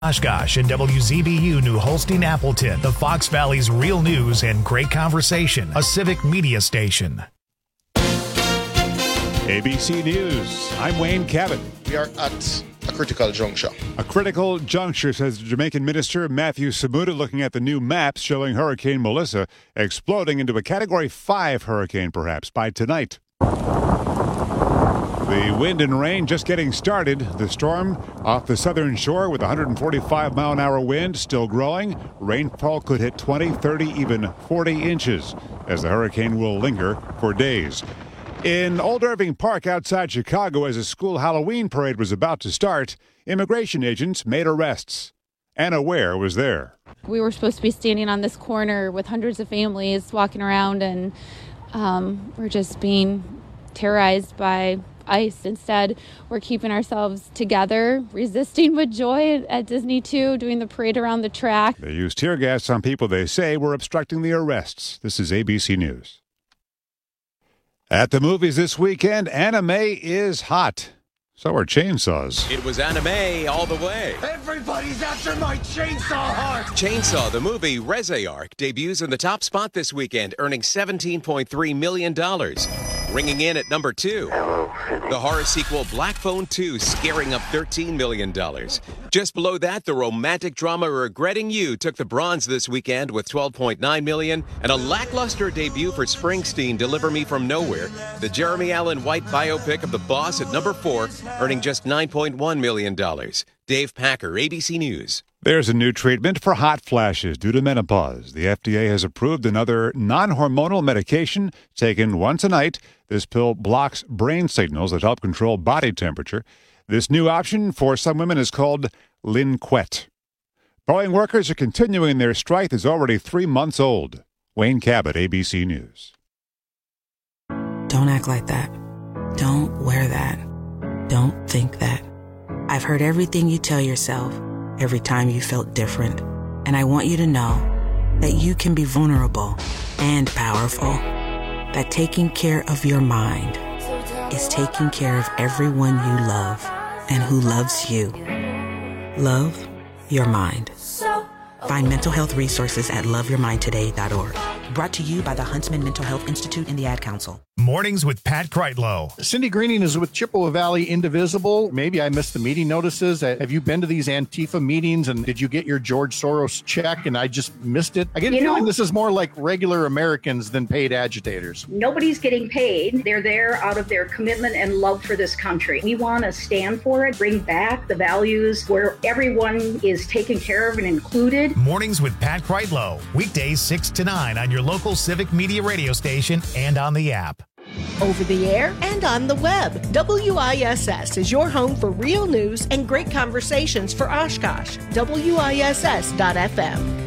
Oshkosh and WZBU New Holstein Appleton, the Fox Valley's real news and great conversation, a civic media station. ABC News, I'm Wayne Cabot. We are at a critical juncture. A critical juncture, says the Jamaican minister Matthew Samuda, looking at the new maps showing Hurricane Melissa exploding into a Category 5 hurricane, perhaps, by tonight. The wind and rain just getting started. The storm off the southern shore with 145-mile-an-hour wind still growing. Rainfall could hit 20, 30, even 40 inches as the hurricane will linger for days. In Old Irving Park outside Chicago, as a school Halloween parade was about to start, immigration agents made arrests. Anna Ware was there. We were supposed to be standing on this corner with hundreds of families walking around, and we're just being terrorized by ICE. Instead, we're keeping ourselves together, resisting with joy at Disney 2, doing the parade around the track. They used tear gas on people they say were obstructing the arrests. This is ABC News. At the movies this weekend, Anna Mae is hot. So are chainsaws. It was Anna Mae all the way. Everybody's after my chainsaw heart. Chainsaw, the movie ResARk, debuts in the top spot this weekend, earning $17.3 million. Ringing in at number 2. The horror sequel Black Phone 2, scaring up $13 million. Just below that, the romantic drama Regretting You took the bronze this weekend with $12.9 million. And a lackluster debut for Springsteen, Deliver Me From Nowhere, the Jeremy Allen White biopic of the boss, at number 4, earning just $9.1 million. Dave Packer, ABC News. There's a new treatment for hot flashes due to menopause. The FDA has approved another non-hormonal medication taken once a night. This pill blocks brain signals that help control body temperature. This new option for some women is called Linquet. Boeing workers are continuing their strike that's already 3 months old. Wayne Cabot, ABC News. Don't act like that. Don't wear that. Don't think that. I've heard everything you tell yourself every time you felt different. And I want you to know that you can be vulnerable and powerful. That taking care of your mind is taking care of everyone you love and who loves you. Love your mind. Find mental health resources at loveyourmindtoday.org. Brought to you by the Huntsman Mental Health Institute and the Ad Council. Mornings with Pat Kreitlow. Cindy Greening is with Chippewa Valley Indivisible. Maybe I missed the meeting notices. Have you been to these Antifa meetings, and did you get your George Soros check and I just missed it? I get a feeling this is more like regular Americans than paid agitators. Nobody's getting paid. They're there out of their commitment and love for this country. We want to stand for it, bring back the values where everyone is taken care of and included. Mornings with Pat Kreitlow. Weekdays 6 to 9 on your local civic media radio station and on the app. Over the air and on the web, WISS is your home for real news and great conversations for Oshkosh. WISS.FM.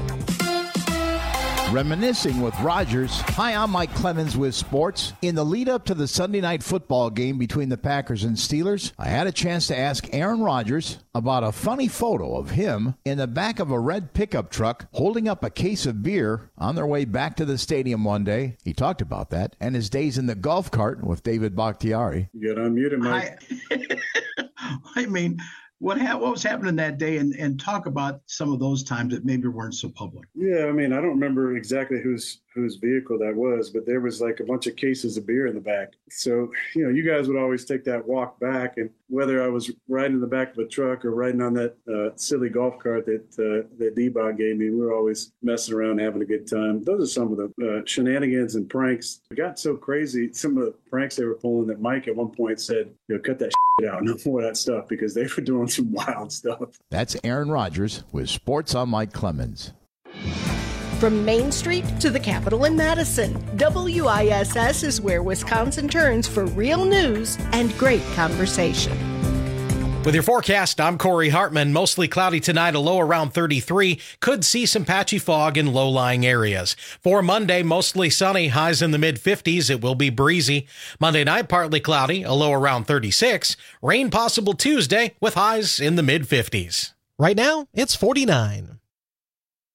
Reminiscing with Rogers. Hi, I'm Mike Clemens with sports. In the lead up to the Sunday night football game between the Packers and Steelers, I had a chance to ask Aaron Rodgers about a funny photo of him in the back of a red pickup truck holding up a case of beer on their way back to the stadium one day. He talked about that and his days in the golf cart with David Bakhtiari. You got unmuted, Mike. I mean, what was happening that day, and talk about some of those times that maybe weren't so public. Yeah, I mean, I don't remember exactly whose vehicle that was, but there was like a bunch of cases of beer in the back. So, you guys would always take that walk back, and whether I was riding in the back of a truck or riding on that silly golf cart that D-Bot gave me, we were always messing around, having a good time. Those are some of the shenanigans and pranks. It got so crazy, some of the pranks they were pulling, that Mike at one point said, cut that shit out, no more of that stuff, because they were doing some wild stuff. That's Aaron Rodgers with Sports on Mike Clemens. From Main Street to the Capitol in Madison, WISS is where Wisconsin turns for real news and great conversation. With your forecast, I'm Corey Hartman. Mostly cloudy tonight, a low around 33. Could see some patchy fog in low-lying areas. For Monday, mostly sunny, highs in the mid-50s. It will be breezy. Monday night, partly cloudy, a low around 36. Rain possible Tuesday with highs in the mid-50s. Right now, it's 49.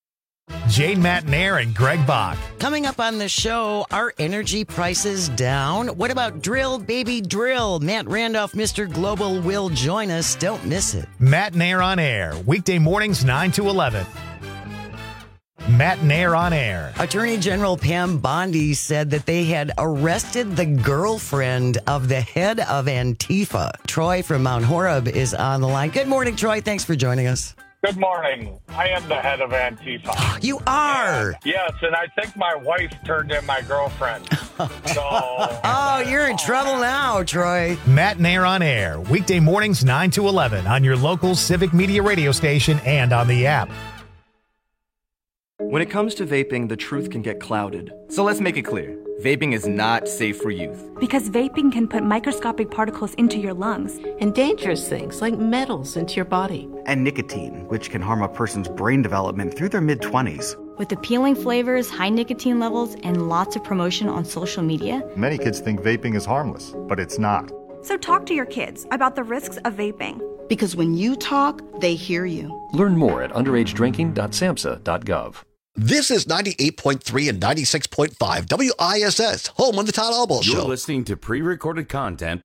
Jane Matnair and Greg Bach. Coming up on the show, are energy prices down? What about drill, baby, drill? Matt Randolph, Mr. Global, will join us. Don't miss it. Matnair on Air, weekday mornings 9 to 11. Matnair on Air. Attorney General Pam Bondi said that they had arrested the girlfriend of the head of Antifa. Troy from Mount Horeb is on the line. Good morning, Troy. Thanks for joining us. Good morning. I am the head of Antifa. You are? Yes, and I think my wife turned in my girlfriend. So. Oh, you're in trouble now, Troy. Matnair on Air, weekday mornings 9 to 11 on your local Civic Media radio station and on the app. When it comes to vaping, the truth can get clouded. So let's make it clear. Vaping is not safe for youth. Because vaping can put microscopic particles into your lungs. And dangerous things like metals into your body. And nicotine, which can harm a person's brain development through their mid-20s. With appealing flavors, high nicotine levels, and lots of promotion on social media. Many kids think vaping is harmless, but it's not. So talk to your kids about the risks of vaping. Because when you talk, they hear you. Learn more at underagedrinking.samhsa.gov. This is 98.3 and 96.5 WISS, home of the Todd Albaugh Show. You're listening to pre-recorded content.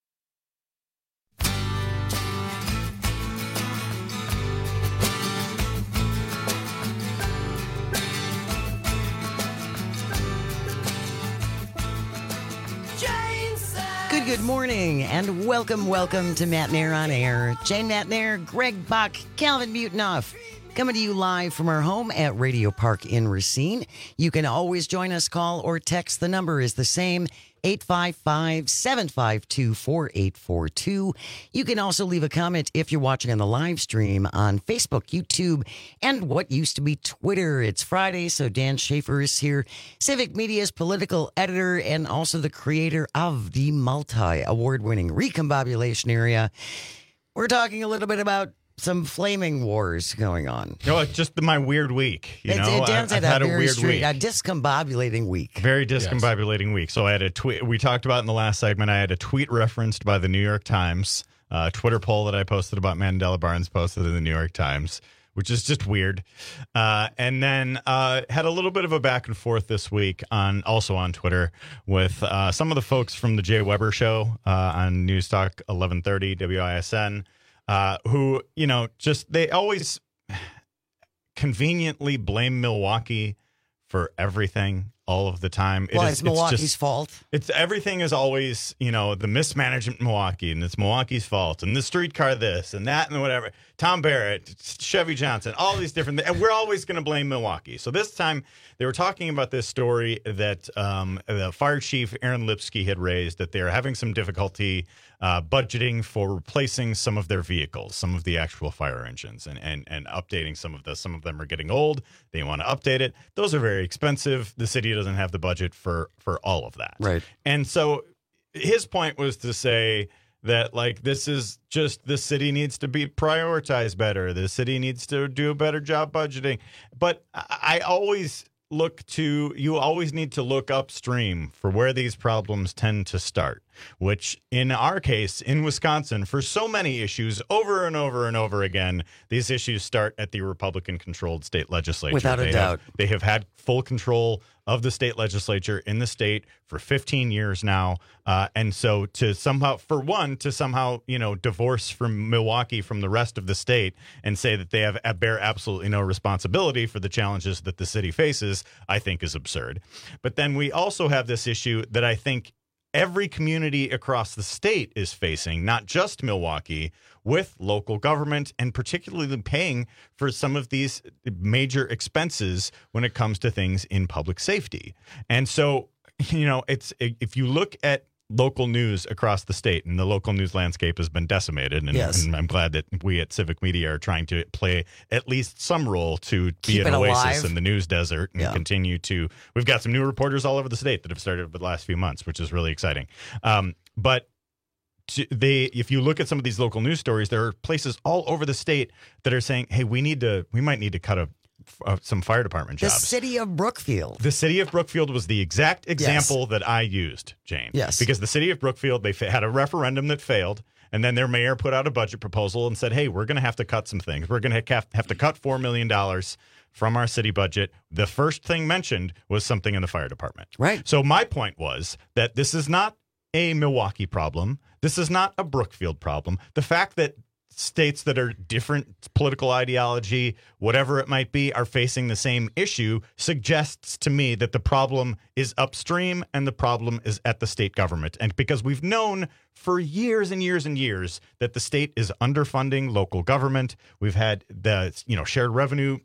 Good morning, and welcome to Matnair on Air. Jane Matnair, Greg Bach, Calvin Mutenoff. Coming to you live from our home at Radio Park in Racine. You can always join us, call or text. The number is the same, 855-752-4842. You can also leave a comment if you're watching on the live stream on Facebook, YouTube, and what used to be Twitter. It's Friday, so Dan Schaefer is here, Civic Media's political editor and also the creator of the multi-award-winning Recombobulation Area. We're talking a little bit about some flaming wars going on. No, it's just my weird week. Dan's had a weird week. A discombobulating week. Very discombobulating week. So I had a tweet. We talked about in the last segment. I had a tweet referenced by the New York Times, a Twitter poll that I posted about Mandela Barnes posted in the New York Times, which is just weird. And then had a little bit of a back and forth this week also on Twitter with some of the folks from the Jay Weber Show on News Talk 1130 WISN. Who, they always conveniently blame Milwaukee for everything all of the time. It's Milwaukee's fault. Everything is always, the mismanagement in Milwaukee, and it's Milwaukee's fault, and the streetcar this and that and whatever. Tom Barrett, Chevy Johnson, all these different things. And we're always going to blame Milwaukee. So this time they were talking about this story that the fire chief, Aaron Lipsky, had raised, that they're having some difficulty budgeting for replacing some of their vehicles, some of the actual fire engines, and updating some of them are getting old. They want to update it. Those are very expensive. The city doesn't have the budget for all of that. Right. And so his point was to say that, this is just, the city needs to be prioritized better. The city needs to do a better job budgeting. But I always you always need to look upstream for where these problems tend to start, which in our case, in Wisconsin, for so many issues over and over and over again, these issues start at the Republican-controlled state legislature. Without a doubt. They have had full control of the state legislature in the state for 15 years now. And so to somehow divorce from Milwaukee from the rest of the state and say that they bear absolutely no responsibility for the challenges that the city faces, I think is absurd. But then we also have this issue that I think every community across the state is facing, not just Milwaukee, with local government and particularly paying for some of these major expenses when it comes to things in public safety. And so, if you look at local news across the state, and the local news landscape has been decimated, and, yes. and I'm glad that we at Civic Media are trying to play at least some role to be Keep an oasis alive. in the news desert and continue to. We've got some new reporters all over the state that have started over the last few months, which is really exciting. But if you look at some of these local news stories, there are places all over the state that are saying, "Hey, we might need to cut some fire department jobs." The city of Brookfield. The city of Brookfield was the exact example that I used, Jane. Yes. Because the city of Brookfield, they had a referendum that failed, and then their mayor put out a budget proposal and said, "Hey, we're going to have to cut some things. We're going to have to cut $4 million from our city budget. The first thing mentioned was something in the fire department. Right. So my point was that this is not a Milwaukee problem. This is not a Brookfield problem. The fact that states that are different political ideology, whatever it might be, are facing the same issue suggests to me that the problem is upstream and the problem is at the state government. And because we've known for years and years and years that the state is underfunding local government, we've had the shared revenue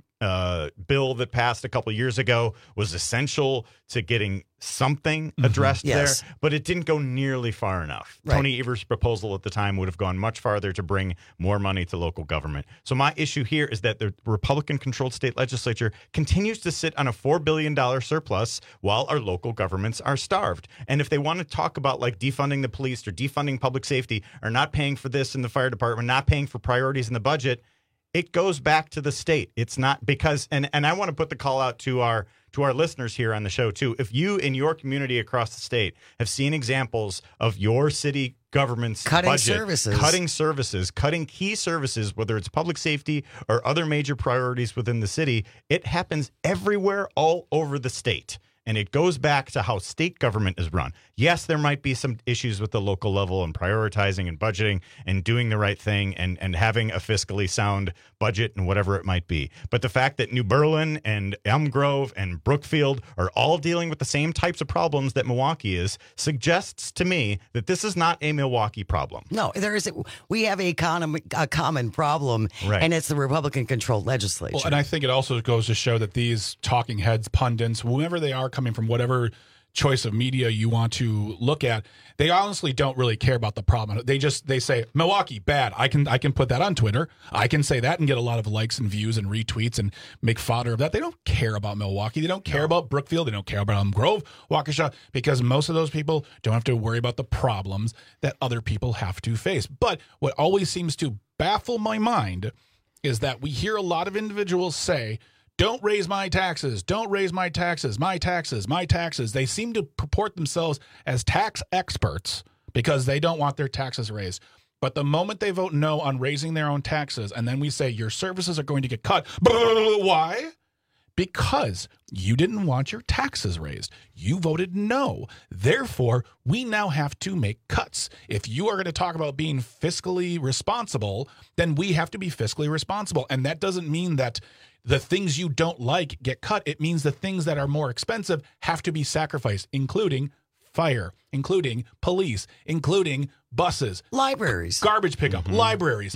bill that passed a couple years ago was essential to getting something addressed there, but it didn't go nearly far enough. Right. Tony Evers' proposal at the time would have gone much farther to bring more money to local government. So my issue here is that the Republican-controlled state legislature continues to sit on a $4 billion surplus while our local governments are starved. And if they want to talk about like defunding the police or defunding public safety or not paying for this in the fire department, not paying for priorities in the budget, it goes back to the state. It's not because, and I want to put the call out to our listeners here on the show too. If you in your community across the state have seen examples of your city government's cutting budget, services, cutting key services, whether it's public safety or other major priorities within the city, it happens everywhere all over the state. And it goes back to how state government is run. Yes, there might be some issues with the local level and prioritizing and budgeting and doing the right thing and having a fiscally sound budget and whatever it might be. But the fact that New Berlin and Elm Grove and Brookfield are all dealing with the same types of problems that Milwaukee is suggests to me that this is not a Milwaukee problem. No, we have a common problem, right, and it's the Republican-controlled legislature. Well, and I think it also goes to show that these talking heads, pundits, whoever they are, coming from whatever choice of media you want to look at, they honestly don't really care about the problem. They say Milwaukee bad. I can put that on Twitter. I can say that and get a lot of likes and views and retweets and make fodder of that. They don't care about Milwaukee. They don't care about Brookfield. They don't care about Elm Grove, Waukesha, because most of those people don't have to worry about the problems that other people have to face. But what always seems to baffle my mind is that we hear a lot of individuals say, don't raise my taxes. Don't raise my taxes. My taxes. My taxes. They seem to purport themselves as tax experts because they don't want their taxes raised. But the moment they vote no on raising their own taxes, and then we say your services are going to get cut, why? Because you didn't want your taxes raised. You voted no. Therefore, we now have to make cuts. If you are going to talk about being fiscally responsible, then we have to be fiscally responsible. And that doesn't mean that the things you don't like get cut. It means the things that are more expensive have to be sacrificed, including fire, including police, including buses, libraries, garbage pickup, libraries.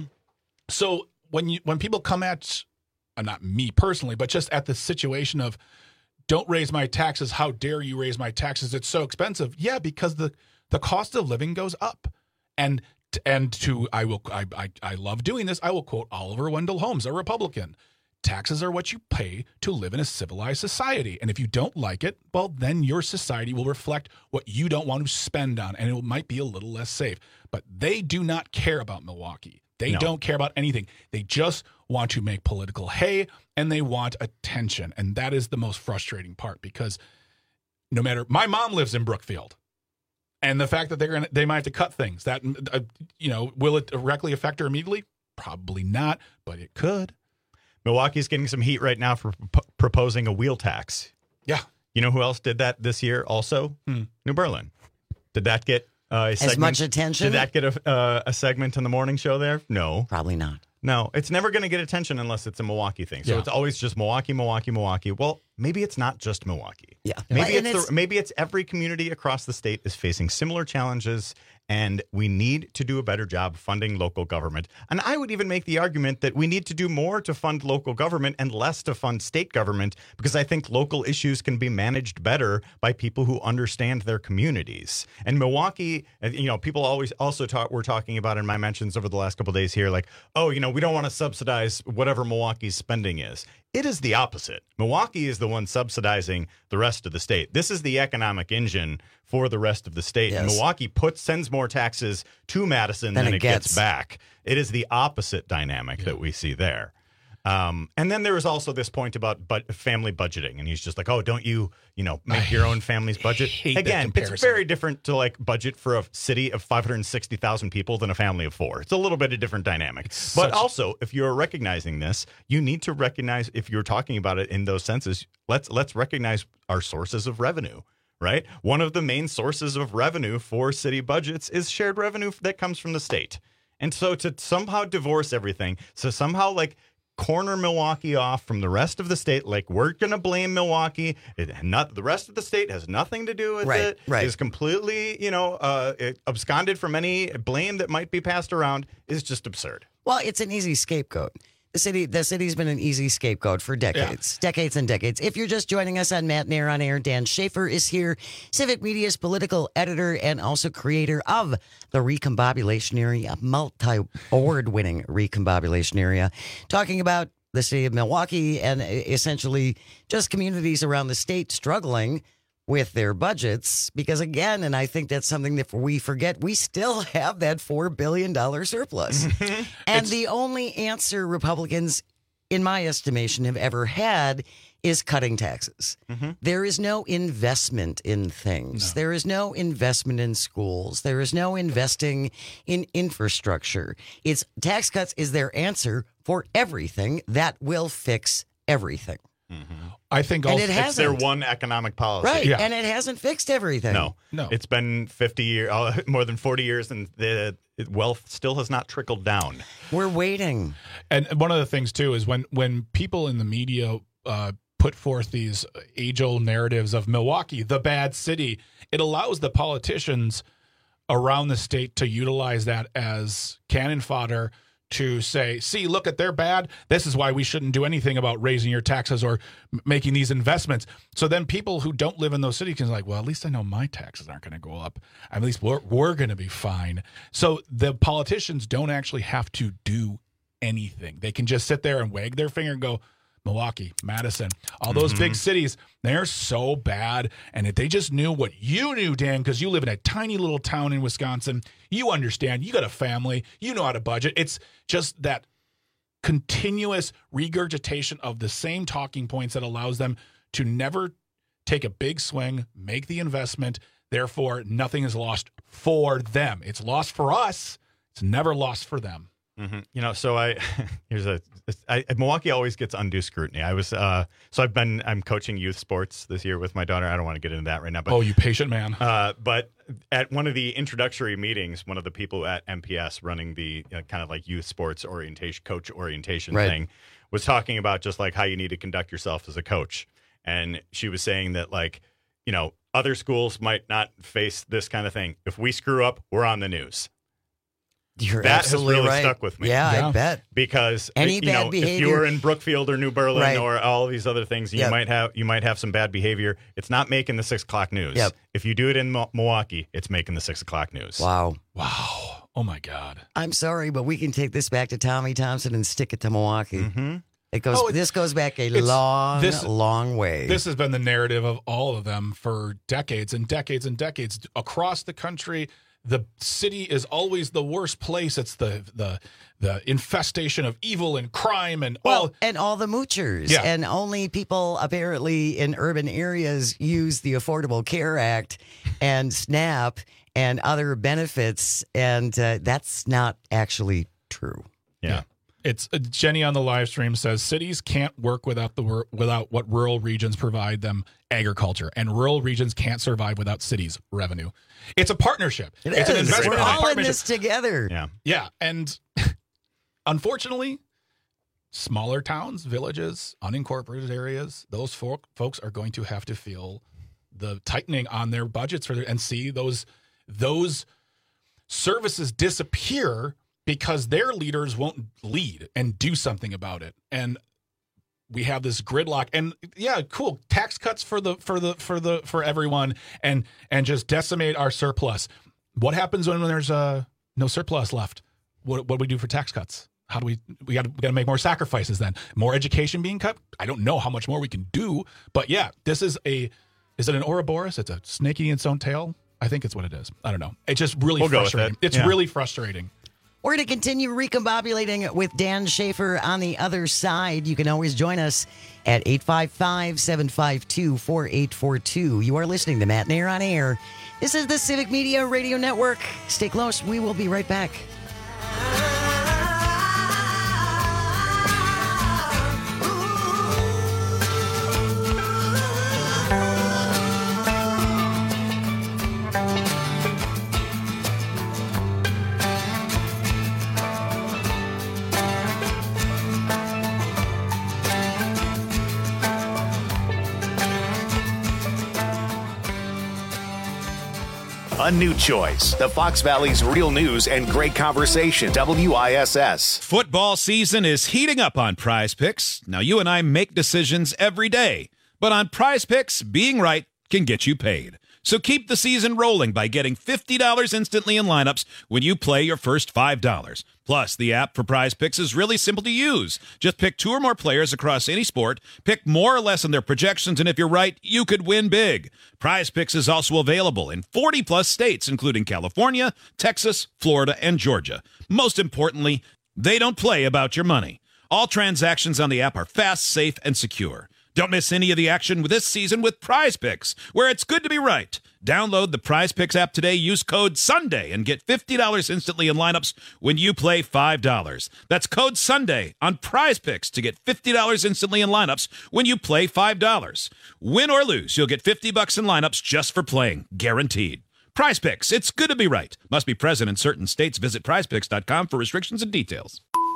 So when people come at, not me personally, but just at the situation of don't raise my taxes, how dare you raise my taxes? It's so expensive. Yeah, because the cost of living goes up. And I love doing this. I will quote Oliver Wendell Holmes, a Republican. Taxes are what you pay to live in a civilized society. And if you don't like it, well, then your society will reflect what you don't want to spend on, and it might be a little less safe. But they do not care about Milwaukee. They don't care about anything. They just want to make political hay, and they want attention. And that is the most frustrating part, because no matter, my mom lives in Brookfield. And the fact that they might have to cut things, that, will it directly affect her immediately? Probably not, but it could. Milwaukee's getting some heat right now for proposing a wheel tax. Yeah. You know who else did that this year also? New Berlin. Did that get a segment? As much attention? Did that get a segment on the morning show there? No. Probably not. No, it's never going to get attention unless it's a Milwaukee thing. So it's always just Milwaukee, Milwaukee, Milwaukee. Well, maybe it's not just Milwaukee. Yeah. Maybe it's every community across the state is facing similar challenges, and we need to do a better job funding local government. And I would even make the argument that we need to do more to fund local government and less to fund state government, because I think local issues can be managed better by people who understand their communities. And Milwaukee, people always also we're talking about in my mentions over the last couple of days here, like, we don't want to subsidize whatever Milwaukee's spending is. It is the opposite. Milwaukee is the one subsidizing the rest of the state. This is the economic engine for the rest of the state. Yes. And Milwaukee sends more taxes to Madison than it gets back. It is the opposite dynamic that we see there. And then there was also this point about family budgeting, and he's just like, "Oh, don't you make your own family's budget?" Again, it's very different to like budget for a city of 560,000 people than a family of 4. It's a little bit of different dynamic. But also, if you're recognizing this, you need to recognize, if you're talking about it in those senses, let's recognize our sources of revenue. Right? One of the main sources of revenue for city budgets is shared revenue that comes from the state. And so to somehow divorce everything, so somehow like corner Milwaukee off from the rest of the state, like we're going to blame Milwaukee, the rest of the state has nothing to do with it, is completely, absconded from any blame that might be passed around, is just absurd. Well, it's an easy scapegoat. The city's been an easy scapegoat for decades and decades. If you're just joining us on Matt Nair on Air, Dan Schaefer is here, Civic Media's political editor and also creator of the Recombobulation Area, multi-award-winning Recombobulation Area, talking about the city of Milwaukee and essentially just communities around the state struggling with their budgets, because again, and I think that's something that we forget, we still have that $4 billion surplus. And the only answer Republicans, in my estimation, have ever had is cutting taxes. There is no investment in things. There is no investment in schools. There is no investing in infrastructure. It's tax cuts is their answer for everything that will fix everything. I think also it's their one economic policy. Right, and it hasn't fixed everything. No. It's been 50 years, more than 40 years, and the wealth still has not trickled down. We're waiting. And one of the things, too, is when people in the media put forth these age-old narratives of Milwaukee, the bad city, it allows the politicians around the state to utilize that as cannon fodder to say, see, look at they're bad. This is why we shouldn't do anything about raising your taxes or making these investments. So then people who don't live in those cities can like, well, at least I know my taxes aren't going to go up. At least we're going to be fine. So the politicians don't actually have to do anything. They can just sit there and wag their finger and go, Milwaukee, Madison, all those big cities, they're so bad. And if they just knew what you knew, Dan, because you live in a tiny little town in Wisconsin, you understand, you got a family, you know how to budget. It's just that continuous regurgitation of the same talking points that allows them to never take a big swing, make the investment. Therefore, nothing is lost for them. It's lost for us. It's never lost for them. So Milwaukee always gets undue scrutiny. I'm coaching youth sports this year with my daughter. I don't want to get into that right now. But, you patient man. But at one of the introductory meetings, one of the people at MPS running the kind of like youth sports coach orientation thing was talking about just like how you need to conduct yourself as a coach. And she was saying that other schools might not face this kind of thing. If we screw up, we're on the news. That has really stuck with me. Yeah, I bet. Because any bad behavior, if you were in Brookfield or New Berlin or all these other things, you might have some bad behavior. It's not making the 6 o'clock news. If you do it in Milwaukee, it's making the 6 o'clock news. Wow. Oh my God. I'm sorry, but we can take this back to Tommy Thompson and stick it to Milwaukee. It goes. This goes back a long way. This has been the narrative of all of them for decades and decades and decades across the country. The city is always the worst place. It's the infestation of evil and crime and all the moochers. And only people apparently in urban areas use the Affordable Care Act and SNAP and other benefits, and that's not actually true. Yeah. It's Jenny on the live stream says cities can't work without what rural regions provide them, agriculture, and rural regions can't survive without cities' revenue. It's a partnership. It's an investment. We're all in this together. Yeah. And unfortunately, smaller towns, villages, unincorporated areas, those folks are going to have to feel the tightening on their budgets and see those services disappear because their leaders won't lead and do something about it. And we have this gridlock, and cool tax cuts for everyone, and just decimate our surplus. What happens when there's no surplus left? What do we do for tax cuts? How do we got to make more sacrifices then? More education being cut? I don't know how much more we can do, but this is it an Ouroboros? It's a snake eating its own tail. I think it's what it is. I don't know. It's just really frustrating. It's really frustrating. or to continue recombobulating with Dan Schaefer on the other side, you can always join us at 855-752-4842. You are listening to Matt Nair on Air. This is the Civic Media Radio Network. Stay close. We will be right back. A new choice. The Fox Valley's real news and great conversation. WISS. Football season is heating up on Prize Picks. Now, you and I make decisions every day. But on Prize Picks, being right can get you paid. So keep the season rolling by getting $50 instantly in lineups when you play your first $5. Plus, the app for Prize Picks is really simple to use. Just pick 2 or more players across any sport, pick more or less on their projections, and if you're right, you could win big. Prize Picks is also available in 40-plus states, including California, Texas, Florida, and Georgia. Most importantly, they don't play about your money. All transactions on the app are fast, safe, and secure. Don't miss any of the action this season with Prize Picks, where it's good to be right. Download the Prize Picks app today, use code SUNDAY, and get $50 instantly in lineups when you play $5. That's code SUNDAY on Prize Picks to get $50 instantly in lineups when you play $5. Win or lose, you'll get $50 in lineups just for playing, guaranteed. Prize Picks, it's good to be right. Must be present in certain states. Visit prizepicks.com for restrictions and details.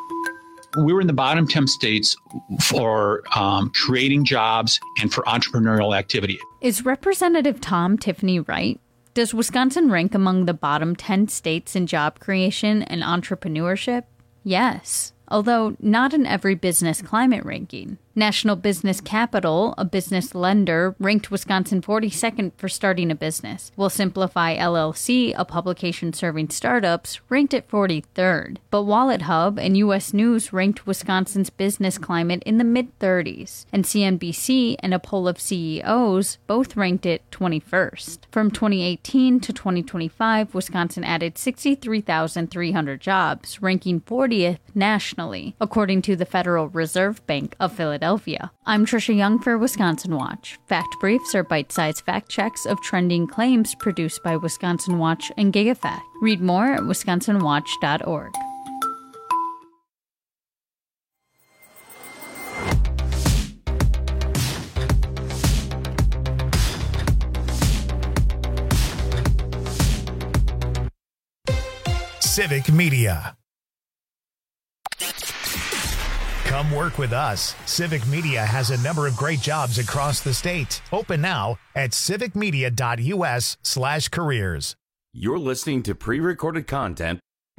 We were in the bottom 10 states for creating jobs and for entrepreneurial activity. Is Representative Tom Tiffany right? Does Wisconsin rank among the bottom 10 states in job creation and entrepreneurship? Yes, although not in every business climate ranking. National Business Capital, a business lender, ranked Wisconsin 42nd for starting a business, while Simplify LLC, a publication serving startups, ranked it 43rd. But Wallet Hub and U.S. News ranked Wisconsin's business climate in the mid-30s, and CNBC and a poll of CEOs both ranked it 21st. From 2018 to 2025, Wisconsin added 63,300 jobs, ranking 40th nationally, according to the Federal Reserve Bank of Philadelphia. I'm Trisha Young for Wisconsin Watch. Fact Briefs are bite-sized fact checks of trending claims produced by Wisconsin Watch and GigaFact. Read more at wisconsinwatch.org. Civic Media. Come work with us. Civic Media has a number of great jobs across the state. Open now at civicmedia.us/careers. You're listening to pre-recorded content.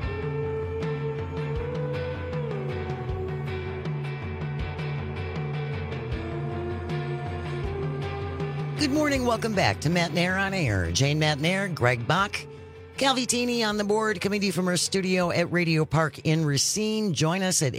Good morning. Welcome back to Matt Nair on Air. Jane Matt Nair, Greg Bach, Calvitini on the board, coming to you from our studio at Radio Park in Racine. Join us at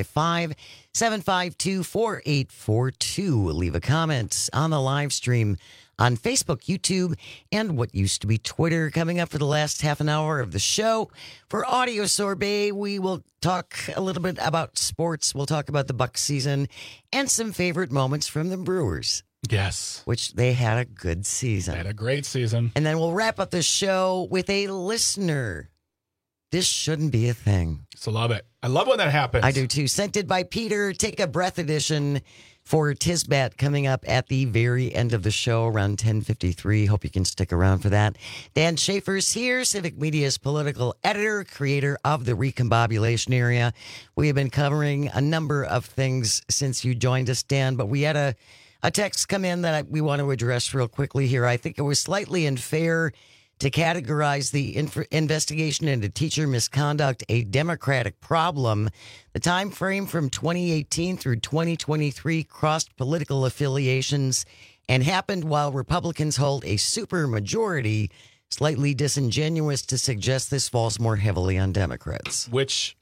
855-752-4842. Leave a comment on the live stream on Facebook, YouTube, and what used to be Twitter. Coming up for the last half an hour of the show. For Audio Sorbet, we will talk a little bit about sports. We'll talk about the Bucs season and some favorite moments from the Brewers. Yes. Which they had a good season. They had a great season. And then we'll wrap up the show with a listener. This shouldn't be a thing. So love it. I love when that happens. I do too. Sent it by Peter. Take a breath edition for Tisbat coming up at the very end of the show around 10:53. Hope you can stick around for that. Dan Schaefer's here, Civic Media's political editor, creator of the Recombobulation Area. We have been covering a number of things since you joined us, Dan, but we had a text come in that we want to address real quickly here. I think it was slightly unfair to categorize the investigation into teacher misconduct a Democratic problem. The time frame from 2018 through 2023 crossed political affiliations and happened while Republicans hold a supermajority. Slightly disingenuous to suggest this falls more heavily on Democrats. Which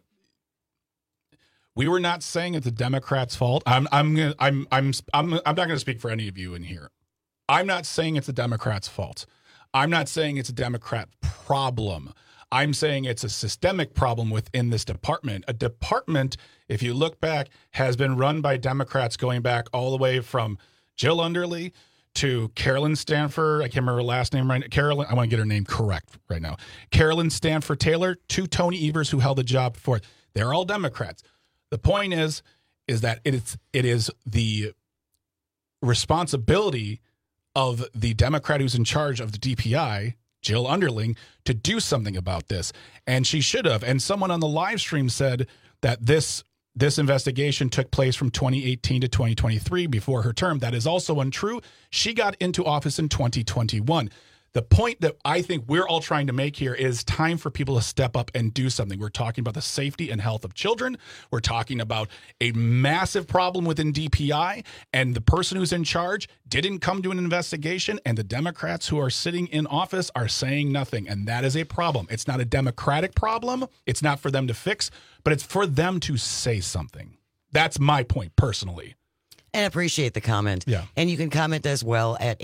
we were not saying it's the Democrats' fault. I'm not going to speak for any of you in here. I'm not saying it's the Democrats' fault. I'm not saying it's a Democrat problem. I'm saying it's a systemic problem within this department. A department, if you look back, has been run by Democrats going back all the way from Jill Underly to Carolyn Stanford. I can't remember her last name right now. Carolyn, I want to get her name correct right now. Carolyn Stanford Taylor to Tony Evers, who held the job before. They're all Democrats. The point is that it is the responsibility of the Democrat who's in charge of the DPI, Jill Underling, to do something about this. And she should have. And someone on the live stream said that this investigation took place from 2018 to 2023 before her term. That is also untrue. She got into office in 2021. The point that I think we're all trying to make here is time for people to step up and do something. We're talking about the safety and health of children. We're talking about a massive problem within DPI, and the person who's in charge didn't come to an investigation, and the Democrats who are sitting in office are saying nothing, and that is a problem. It's not a Democratic problem. It's not for them to fix, but it's for them to say something. That's my point personally. And appreciate the comment. Yeah. And you can comment as well at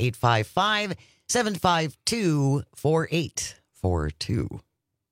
855-752-4842.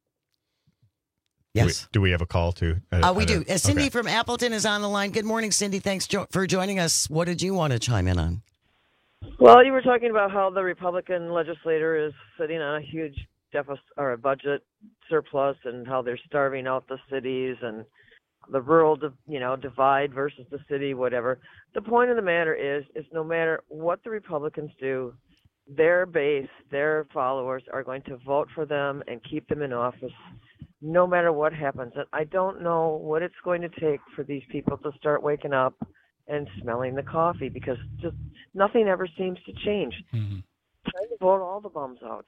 Yes. Do we have a call to? We do. Cindy okay. from Appleton is on the line. Good morning, Cindy. Thanks for joining us. What did you want to chime in on? Well, you were talking about how the Republican legislator is sitting on a huge deficit or a budget surplus, and how they're starving out the cities and the rural, divide versus the city, whatever. The point of the matter is no matter what the Republicans do, their base, their followers are going to vote for them and keep them in office no matter what happens. And I don't know what it's going to take for these people to start waking up and smelling the coffee, because just nothing ever seems to change. Mm-hmm. Trying to vote all the bums out.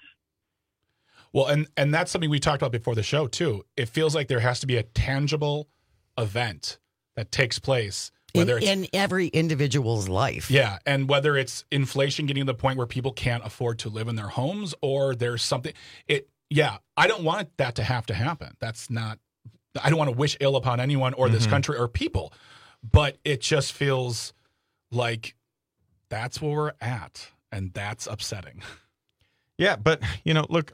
Well, and that's something we talked about before the show, too. It feels like there has to be a tangible event that takes place. Whether in every individual's life. Yeah, and whether it's inflation getting to the point where people can't afford to live in their homes, or there's something. I don't want that to happen. That's not. I don't want to wish ill upon anyone or this country or people, but it just feels like that's where we're at, and that's upsetting. Yeah, but look,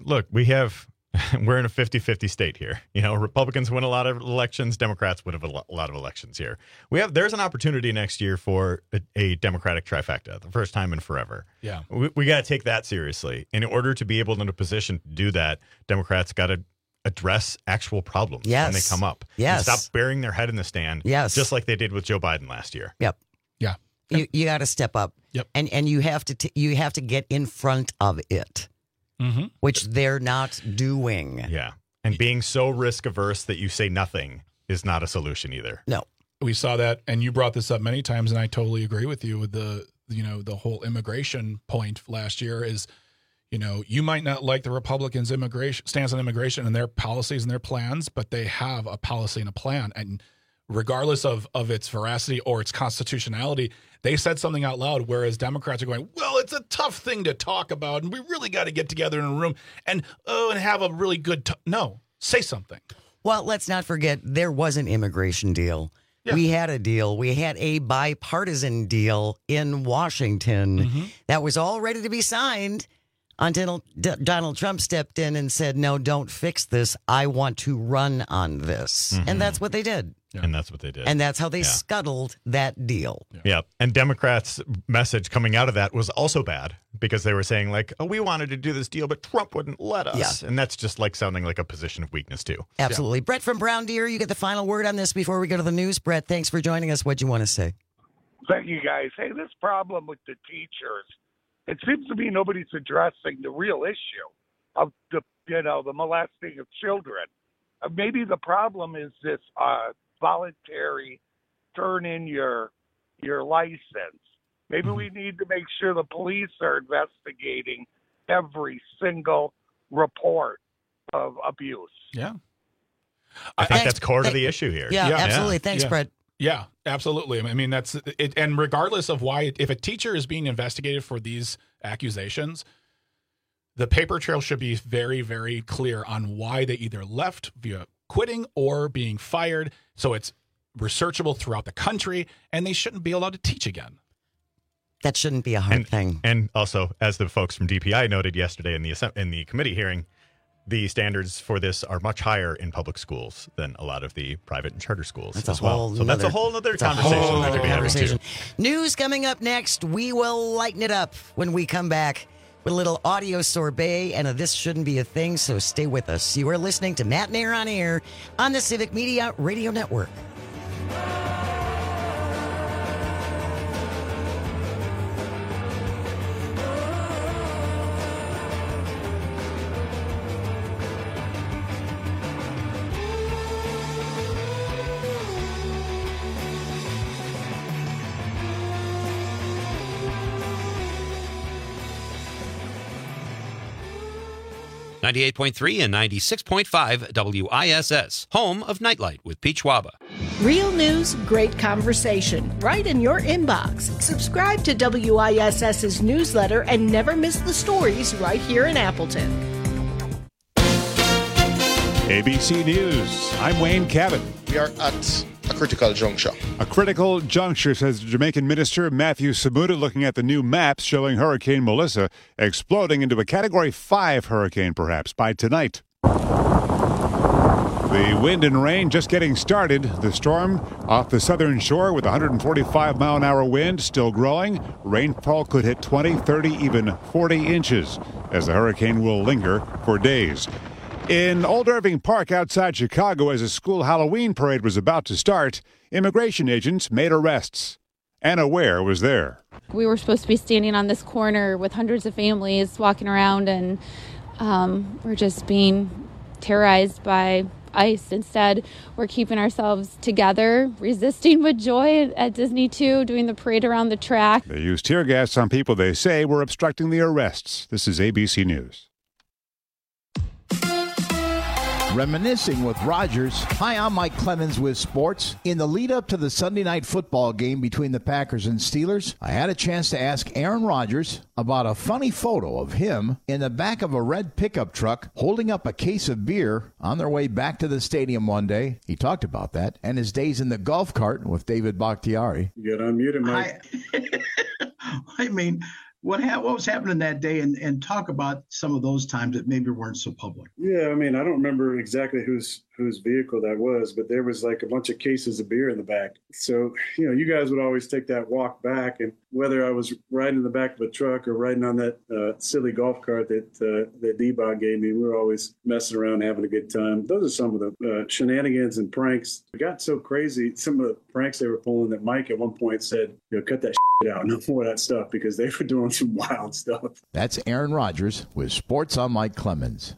we're in a 50-50 state here. Republicans win a lot of elections, Democrats win a lot of elections here. There's an opportunity next year for a Democratic trifecta, the first time in forever. Yeah. We got to take that seriously. And in order to be able in a position to do that, Democrats got to address actual problems when they come up. Yes. And stop burying their head in the stand. Yes. Just like they did with Joe Biden last year. Yep. Yeah. You got to step up. Yep. And you have to get in front of it. Mm-hmm. Which they're not doing. Yeah. And being so risk averse that you say nothing is not a solution either. No. We saw that, and you brought this up many times, and I totally agree with you with the whole immigration point last year is, you might not like the Republicans' stance on immigration and their policies and their plans, but they have a policy and a plan. And regardless of its veracity or its constitutionality, they said something out loud, whereas Democrats are going, well, it's a tough thing to talk about, and we really got to get together in a room and have a really good no, say something. Well, let's not forget, there was an immigration deal. Yeah. We had a deal. We had a bipartisan deal in Washington that was all ready to be signed until Donald Trump stepped in and said, no, don't fix this. I want to run on this. And that's what they did. Yeah. And that's what they did. And that's how they scuttled that deal. Yeah. And Democrats' message coming out of that was also bad, because they were saying we wanted to do this deal, but Trump wouldn't let us. Yeah. And that's just sounding like a position of weakness, too. Absolutely. Yeah. Brett from Brown Deer, you get the final word on this before we go to the news. Brett, thanks for joining us. What'd you want to say? Thank you, guys. Hey, this problem with the teachers, it seems to me nobody's addressing the real issue of the molesting of children. Maybe the problem is this voluntary turn in your license. Maybe we need to make sure the police are investigating every single report of abuse. Yeah. I think that's core to the issue here. Yeah, absolutely. Thanks, Brett. Yeah, absolutely. I mean, that's it. And regardless of why, if a teacher is being investigated for these accusations, the paper trail should be very, very clear on why they either left via quitting or being fired. So it's researchable throughout the country, and they shouldn't be allowed to teach again. That shouldn't be a hard thing. And also, as the folks from DPI noted yesterday in the committee hearing, the standards for this are much higher in public schools than a lot of the private and charter schools That's as well. So that's a whole other conversation that could be having too. News coming up next. We will lighten it up when we come back with a little audio sorbet and a This Shouldn't Be a Thing, so stay with us. You are listening to Matt and Air on Air on the Civic Media Radio Network. 98.3 and 96.5 WISS, home of Nightlight with Pete Schwaba. Real news, great conversation, right in your inbox. Subscribe to WISS's newsletter and never miss the stories right here in Appleton. ABC News, I'm Wayne Cabot. We are at a critical juncture. A critical juncture, says Jamaican Minister Matthew Samuda, looking at the new maps showing Hurricane Melissa exploding into a Category 5 hurricane, perhaps, by tonight. The wind and rain just getting started. The storm off the southern shore with 145-mile-an-hour wind still growing. Rainfall could hit 20, 30, even 40 inches as the hurricane will linger for days. In Old Irving Park outside Chicago, as a school Halloween parade was about to start, immigration agents made arrests. Anna Ware was there. We were supposed to be standing on this corner with hundreds of families walking around, and we're just being terrorized by ICE. Instead, we're keeping ourselves together, resisting with joy at Disney 2, doing the parade around the track. They used tear gas on people they say were obstructing the arrests. This is ABC News. Reminiscing with Rogers. Hi, I'm Mike Clemens with sports. In the lead up to the Sunday night football game between the Packers and Steelers, I had a chance to ask Aaron Rodgers about a funny photo of him in the back of a red pickup truck holding up a case of beer on their way back to the stadium one day. He talked about that and his days in the golf cart with David Bakhtiari. You got unmuted, Mike. I mean, what was happening that day, and talk about some of those times that maybe weren't so public. Yeah, I mean, I don't remember exactly whose vehicle that was, but there was like a bunch of cases of beer in the back. So, you guys would always take that walk back, and whether I was riding in the back of a truck or riding on that silly golf cart that D-Bog gave me, we were always messing around, having a good time. Those are some of the shenanigans and pranks. It got so crazy, some of the pranks they were pulling, that Mike at one point said, cut that shit out, no more of that stuff, because they were doing some wild stuff. That's Aaron Rodgers with Sports on Mike Clemens.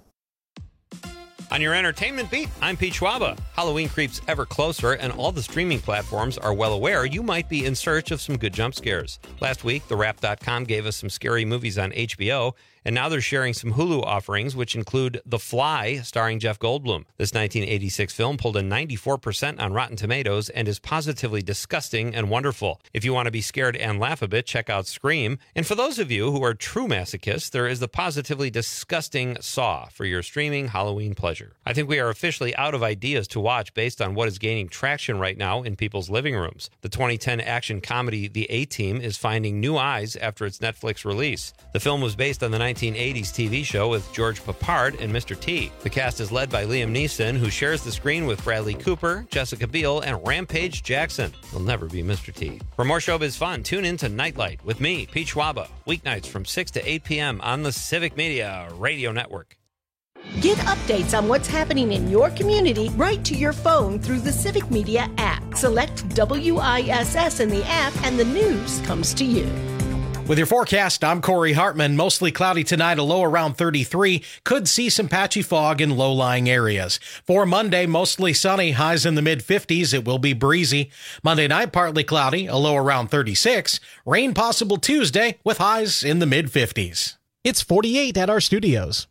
On your entertainment beat, I'm Pete Schwaba. Halloween creeps ever closer, and all the streaming platforms are well aware you might be in search of some good jump scares. Last week, TheWrap.com gave us some scary movies on HBO, and now they're sharing some Hulu offerings, which include The Fly, starring Jeff Goldblum. This 1986 film pulled a 94% on Rotten Tomatoes and is positively disgusting and wonderful. If you want to be scared and laugh a bit, check out Scream. And for those of you who are true masochists, there is the positively disgusting Saw for your streaming Halloween pleasure. I think we are officially out of ideas to watch based on what is gaining traction right now in people's living rooms. The 2010 action comedy The A-Team is finding new eyes after its Netflix release. The film was based on the 1980s TV show with George Papard and Mr. T. The cast is led by Liam Neeson, who shares the screen with Bradley Cooper, Jessica Biel, and Rampage Jackson. He'll never be Mr. T. For more showbiz fun, tune in to Nightlight with me, Pete Schwaba, weeknights from 6 to 8 p.m. on the Civic Media Radio Network. Get updates on what's happening in your community right to your phone through the Civic Media app. Select WISS in the app and the news comes to you. With your forecast, I'm Corey Hartman. Mostly cloudy tonight, a low around 33. Could see some patchy fog in low-lying areas. For Monday, mostly sunny, highs in the mid-50s. It will be breezy. Monday night, partly cloudy, a low around 36. Rain possible Tuesday with highs in the mid-50s. It's 48 at our studios.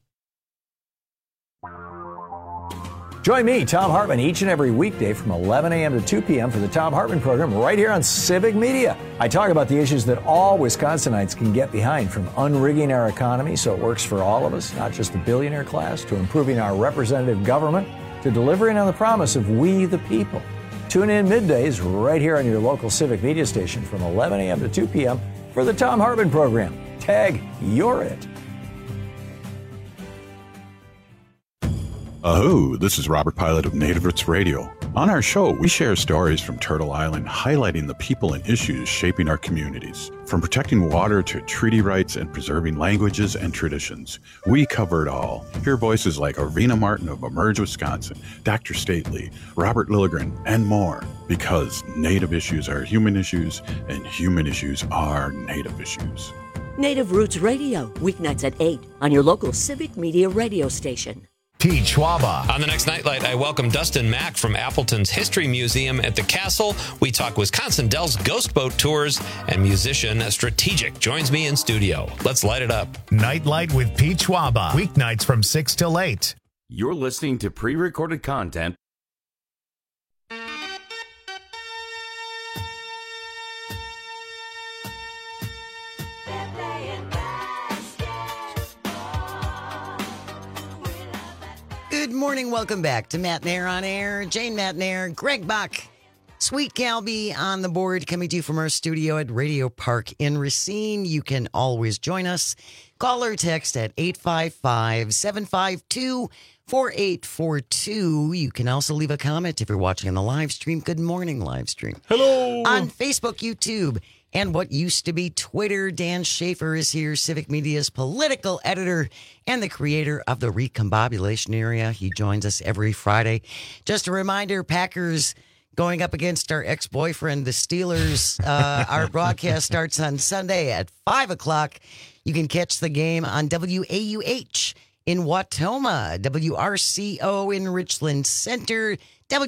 Join me, Tom Hartman, each and every weekday from 11 a.m. to 2 p.m. for the Tom Hartman program right here on Civic Media. I talk about the issues that all Wisconsinites can get behind, from unrigging our economy so it works for all of us, not just the billionaire class, to improving our representative government, to delivering on the promise of we the people. Tune in middays right here on your local Civic Media station from 11 a.m. to 2 p.m. for the Tom Hartman program. Tag, you're it. Oh, this is Robert Pilot of Native Roots Radio. On our show, we share stories from Turtle Island highlighting the people and issues shaping our communities. From protecting water to treaty rights and preserving languages and traditions, we cover it all. Hear voices like Arvina Martin of Emerge Wisconsin, Dr. Stately, Robert Lilligren, and more. Because Native issues are human issues, and human issues are Native issues. Native Roots Radio, weeknights at 8 on your local Civic Media radio station. Pete Schwaba. On the next Nightlight, I welcome Dustin Mack from Appleton's History Museum at the Castle. We talk Wisconsin Dells Ghost Boat Tours, and musician Strategic joins me in studio. Let's light it up. Nightlight with Pete Schwaba. Weeknights from 6 till 8. You're listening to pre-recorded content. Good morning. Welcome back to Matt Nair on Air. Jane Matt Nair, Greg Buck, Sweet Calby on the board, coming to you from our studio at Radio Park in Racine. You can always join us. Call or text at 855-752-4842. You can also leave a comment if you're watching on the live stream. Good morning, live stream. Hello. On Facebook, YouTube, and what used to be Twitter. Dan Schaefer is here, Civic Media's political editor and the creator of the Recombobulation Area. He joins us every Friday. Just a reminder, Packers going up against our ex-boyfriend, the Steelers. Our broadcast starts on Sunday at 5 o'clock. You can catch the game on WAUH in Wautoma, WRCO in Richland Center,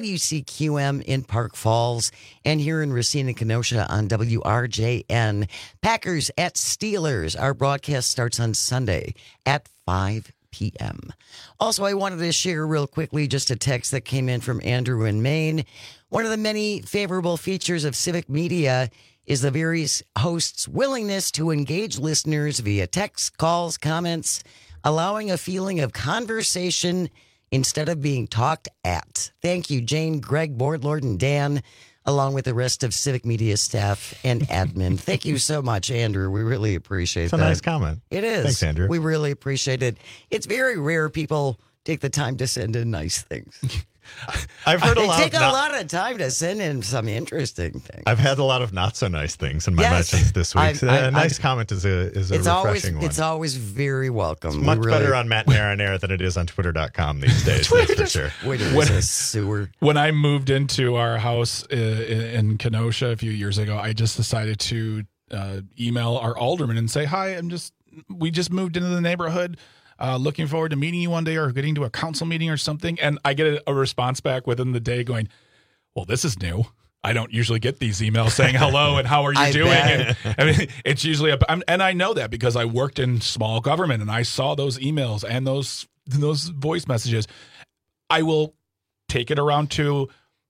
WCQM in Park Falls, and here in Racine and Kenosha on WRJN. Packers at Steelers. Our broadcast starts on Sunday at 5 p.m. Also, I wanted to share real quickly just a text that came in from Andrew in Maine. One of the many favorable features of Civic Media is the various hosts' willingness to engage listeners via text, calls, comments, allowing a feeling of conversation instead of being talked at. Thank you, Jane, Greg, Boardlord, and Dan, along with the rest of Civic Media staff and admin. Thank you so much, Andrew. We really appreciate that. It's a nice comment. It is. Thanks, Andrew. We really appreciate it. It's very rare people take the time to send in nice things. I've heard a lot. They take a lot of time to send in some interesting things. I've had a lot of not so nice things in my mentions this week. A nice comment is a refreshing one. It's always very welcome. It's much better on Matt Nair on Air than it is on Twitter.com these days. That's for sure. Twitter is a sewer. When I moved into our house in Kenosha a few years ago, I just decided to email our alderman and say, "Hi, we just moved into the neighborhood. Looking forward to meeting you one day or getting to a council meeting or something." And I get a response back within the day going, "Well, this is new. I don't usually get these emails saying hello and how are you doing?" And, I mean, it's usually and I know that because I worked in small government and I saw those emails and those voice messages. I will take it around to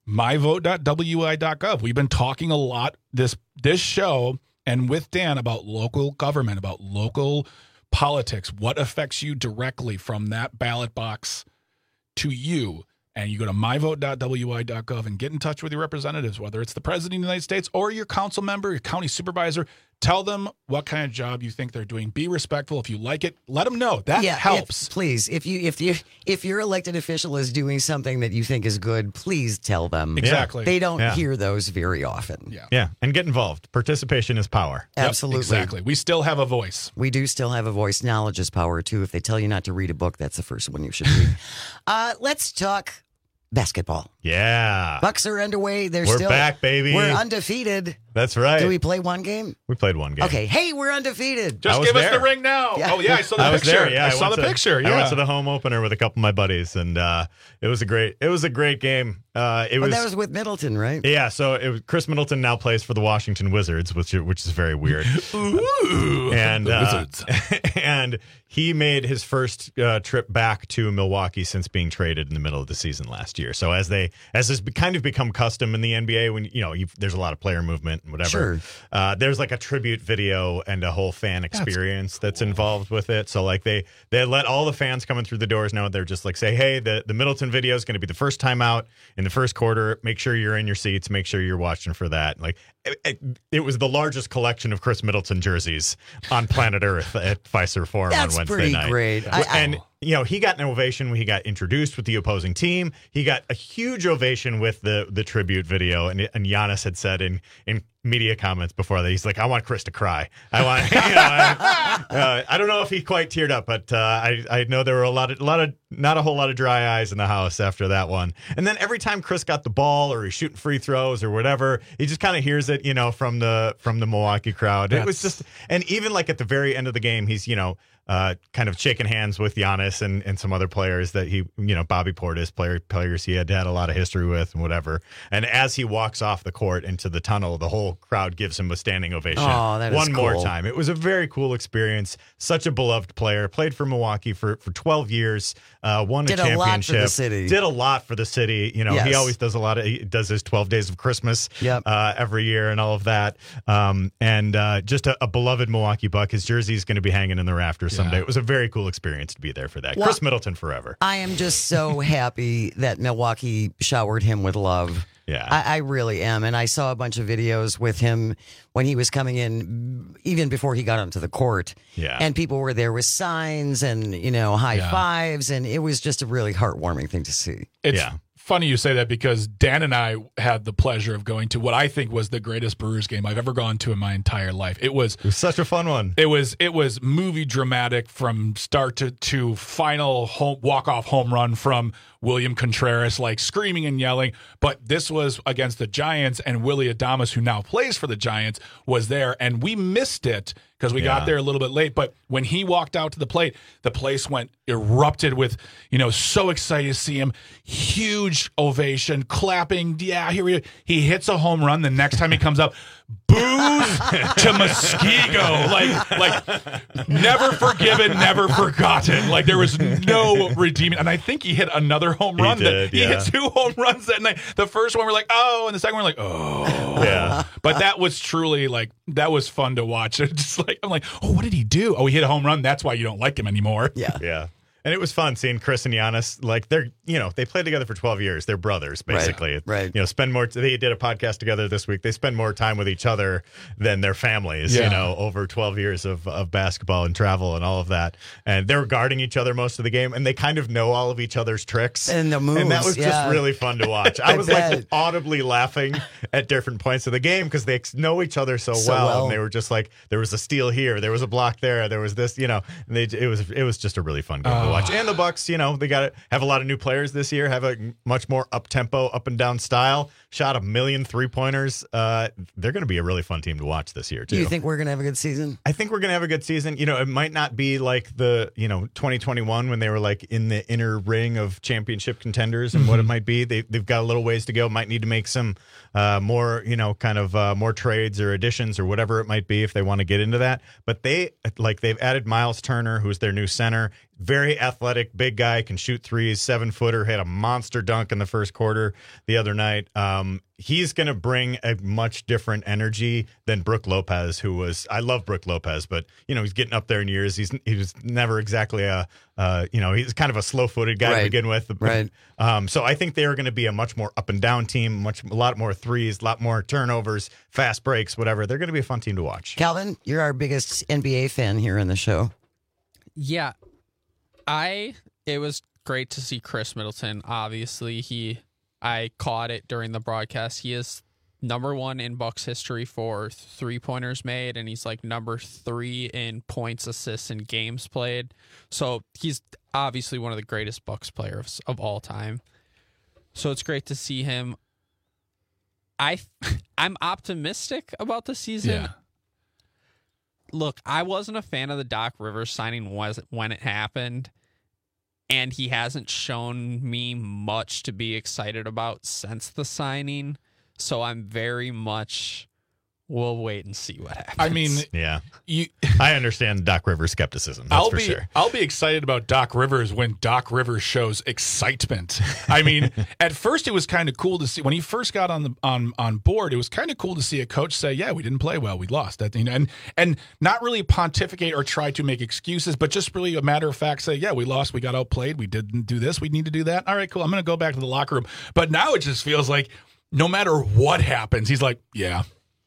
myvote.wi.gov. We've been talking a lot this show and with Dan about local government, about local politics, what affects you directly from that ballot box to you. And you go to myvote.wi.gov and get in touch with your representatives, whether it's the president of the United States or your council member, your county supervisor. Tell them what kind of job you think they're doing. Be respectful. If you like it, let them know. That helps. Please, if your elected official is doing something that you think is good, please tell them. Exactly. They don't hear those very often. Yeah, and get involved. Participation is power. Absolutely. Exactly. We still have a voice. We do still have a voice. Knowledge is power, too. If they tell you not to read a book, that's the first one you should read. Let's talk basketball. Yeah. Bucks are underway. We're back, baby. We're undefeated. That's right. Did we play one game? We played one game. Okay. Hey, we're undefeated. Just give us the ring now. Yeah. Oh, yeah. I saw the picture. There, yeah. I saw the picture. Yeah. I went to the home opener with a couple of my buddies, and it was a great game. That was with Middleton, right? Yeah. So Chris Middleton now plays for the Washington Wizards, which is very weird. Ooh. And the Wizards. And he made his first trip back to Milwaukee since being traded in the middle of the season last year. So as has kind of become custom in the NBA, when there's a lot of player movement and whatever. Sure. There's like a tribute video and a whole fan experience that's involved with it. So like they let all the fans coming through the doors know. They're just like, say, hey, the Middleton video is going to be the first time out in the first quarter. Make sure you're in your seats. Make sure you're watching for that. Like it was the largest collection of Chris Middleton jerseys on planet Earth at Fiserv Forum on Wednesday night. That's pretty great. he got an ovation when he got introduced with the opposing team. He got a huge ovation with the tribute video, and Giannis had said in media comments before that, he's like, I want Chris to cry. I want, I don't know if he quite teared up, but I know there were not a whole lot of dry eyes in the house after that one. And then every time Chris got the ball or he's shooting free throws or whatever, he just kind of hears it, from the Milwaukee crowd. It was just, and even like at the very end of the game, he's, kind of shaking hands with Giannis and some other players that he, Bobby Portis, players he had a lot of history with and whatever. And as he walks off the court into the tunnel, the whole crowd gives him a standing ovation one more time. It was a very cool experience. Such a beloved player. Played for Milwaukee for 12 years. Won a championship. Did a lot for the city. Did a lot for the city. He always does he does his 12 Days of Christmas every year and all of that. And just a beloved Milwaukee Buck. His jersey is going to be hanging in the rafters someday. It was a very cool experience to be there for that. Well, Chris Middleton forever. I am just so happy that Milwaukee showered him with love. Yeah, I really am. And I saw a bunch of videos with him when he was coming in, even before he got onto the court. Yeah. And people were there with signs and, high fives. And it was just a really heartwarming thing to see. It's funny you say that because Dan and I had the pleasure of going to what I think was the greatest Brewers game I've ever gone to in my entire life. It was such a fun one. It was movie dramatic from start to final walk-off home run from William Contreras, like screaming and yelling. But this was against the Giants, and Willy Adames, who now plays for the Giants, was there, and we missed it because we got there a little bit late. But when he walked out to the plate, the place erupted with, so excited to see him. Huge ovation, clapping. Yeah, here he hits a home run. The next time he comes up, boos to Muskego. Like never forgiven, never forgotten. Like there was no redeeming. And I think he hit another home run. He hit 2 home runs that night. The first one we're like, oh, and the second one we're like, oh. Yeah. But that was truly that was fun to watch. I'm like, oh, what did he do? Oh, he hit a home run. That's why you don't like him anymore. Yeah. Yeah. And it was fun seeing Chris and Giannis. Like they played together for 12 years. They're brothers, basically. Right. Spend more. They did a podcast together this week. They spend more time with each other than their families. Over 12 years of basketball and travel and all of that. And they were guarding each other most of the game, and they kind of know all of each other's tricks and the moves. And that was just really fun to watch. I was like audibly laughing at different points of the game because they know each other so well, and they were just like, there was a steal here, there was a block there, there was this. And it was just a really fun game to watch. And the Bucks, they got to have a lot of new players this year, have a much more up-tempo, up-and-down style, shot 1 million three-pointers. They're going to be a really fun team to watch this year, too. Do you think we're going to have a good season? I think we're going to have a good season. It might not be like the, 2021 when they were like in the inner ring of championship contenders and what it might be. They've got a little ways to go. Might need to make some more, more trades or additions or whatever it might be if they want to get into that. But they've added Miles Turner, who's their new center. Very athletic, big guy, can shoot threes, 7-footer, had a monster dunk in the first quarter the other night. He's going to bring a much different energy than Brook Lopez, I love Brook Lopez, but, he's getting up there in years. He was never exactly he's kind of a slow-footed guy to begin with. Right. So I think they are going to be a much more up-and-down team, a lot more threes, a lot more turnovers, fast breaks, whatever. They're going to be a fun team to watch. Calvin, you're our biggest NBA fan here in the show. Yeah. It was great to see Chris Middleton. Obviously, I caught it during the broadcast. He is number 1 in Bucks history for 3-pointers made, and he's like number 3 in points, assists, and games played. So he's obviously one of the greatest Bucks players of all time. So it's great to see him. I'm optimistic about the season. Yeah. Look, I wasn't a fan of the Doc Rivers signing when it happened, and he hasn't shown me much to be excited about since the signing. So I'm very much, we'll wait and see what happens. I mean, I understand Doc Rivers' skepticism. That's for sure. I'll be excited about Doc Rivers when Doc Rivers shows excitement. I mean, at first it was kind of cool to see when he first got on board. It was kind of cool to see a coach say, "Yeah, we didn't play well, we lost." That and not really pontificate or try to make excuses, but just really a matter of fact say, "Yeah, we lost, we got outplayed, we didn't do this, we need to do that." All right, cool. I'm going to go back to the locker room. But now it just feels like no matter what happens, he's like, "Yeah."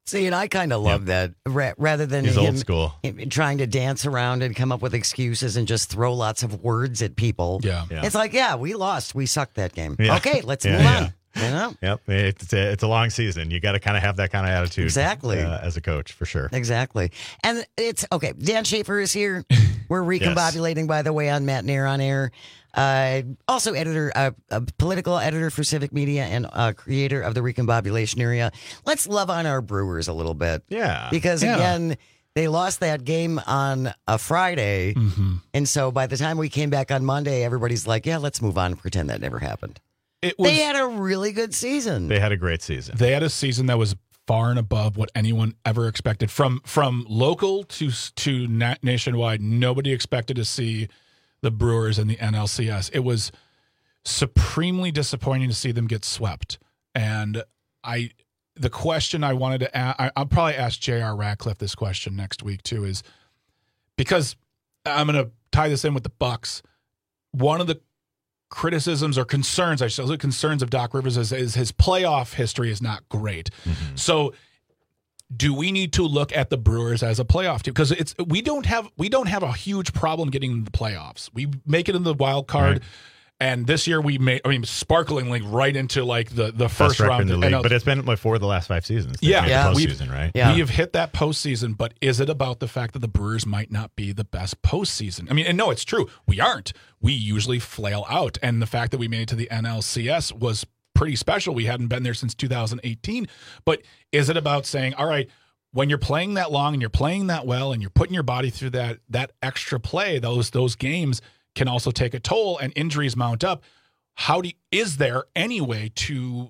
See, and I kind of love that rather than He's him old school. Trying to dance around and come up with excuses and just throw lots of words at people. Yeah. It's like, we lost. We sucked that game. Yeah. Okay, let's Yeah, move yeah. on. You know? Yep. It's a long season. You got to kind of have that kind of attitude. Exactly. As a coach, for sure. Exactly. And it's okay. Dan Schaefer is here. We're recombobulating, by the way, on Matt Nair on Air. Also editor, a political editor for Civic Media and creator of the Recombobulation Area. Let's love on our Brewers a little bit. Yeah. Because again, they lost that game on a Friday. Mm-hmm. And so by the time we came back on Monday, everybody's like, let's move on and pretend that never happened. They had a really good season. They had a great season. They had a season that was far and above what anyone ever expected. From local to nationwide, nobody expected to see the Brewers in the NLCS. It was supremely disappointing to see them get swept. And the question I wanted to ask, I'll probably ask J.R. Radcliffe this question next week too, is because I'm going to tie this in with the Bucks. One of the criticisms or concerns, I should say, concerns of Doc Rivers is his playoff history is not great. Mm-hmm. So do we need to look at the Brewers as a playoff team? Because we don't have a huge problem getting into the playoffs. We make it in the wild card. Right. And this year sparklingly right into like the first round in the league. But it's been like 4 of the last 5 seasons. Postseason, right? Yeah. We have hit that postseason, but is it about the fact that the Brewers might not be the best postseason? I mean, and no, it's true. We aren't. We usually flail out. And the fact that we made it to the NLCS was pretty special. We hadn't been there since 2018. But is it about saying, all right, when you're playing that long and you're playing that well and you're putting your body through that extra play, those games can also take a toll and injuries mount up. Is there any way to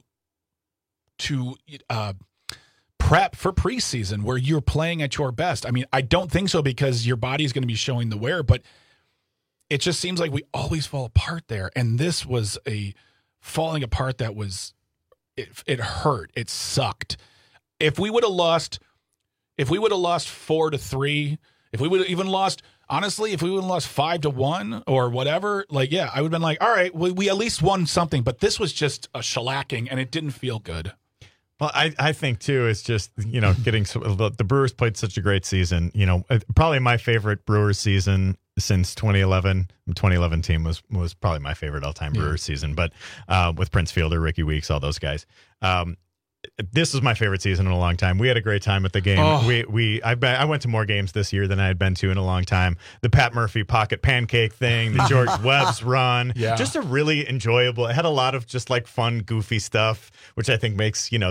prep for preseason where you're playing at your best? I mean, I don't think so because your body's going to be showing the wear, but it just seems like we always fall apart there. And this was a falling apart that was, it hurt. It sucked. If we would have lost 4-3, if we would have even lost, honestly, if we would have lost 5-1 or whatever, I would have been like, all right, we at least won something. But this was just a shellacking, and it didn't feel good. Well, I think, too, it's just, getting the Brewers played such a great season. Probably my favorite Brewers season since 2011. The 2011 team was probably my favorite all-time Brewers season. But with Prince Fielder, Ricky Weeks, all those guys. This is my favorite season in a long time. We had a great time at the game. I went to more games this year than I had been to in a long time. The Pat Murphy pocket pancake thing, the George Webb's run, just a really enjoyable. It had a lot of just like fun, goofy stuff, which I think makes the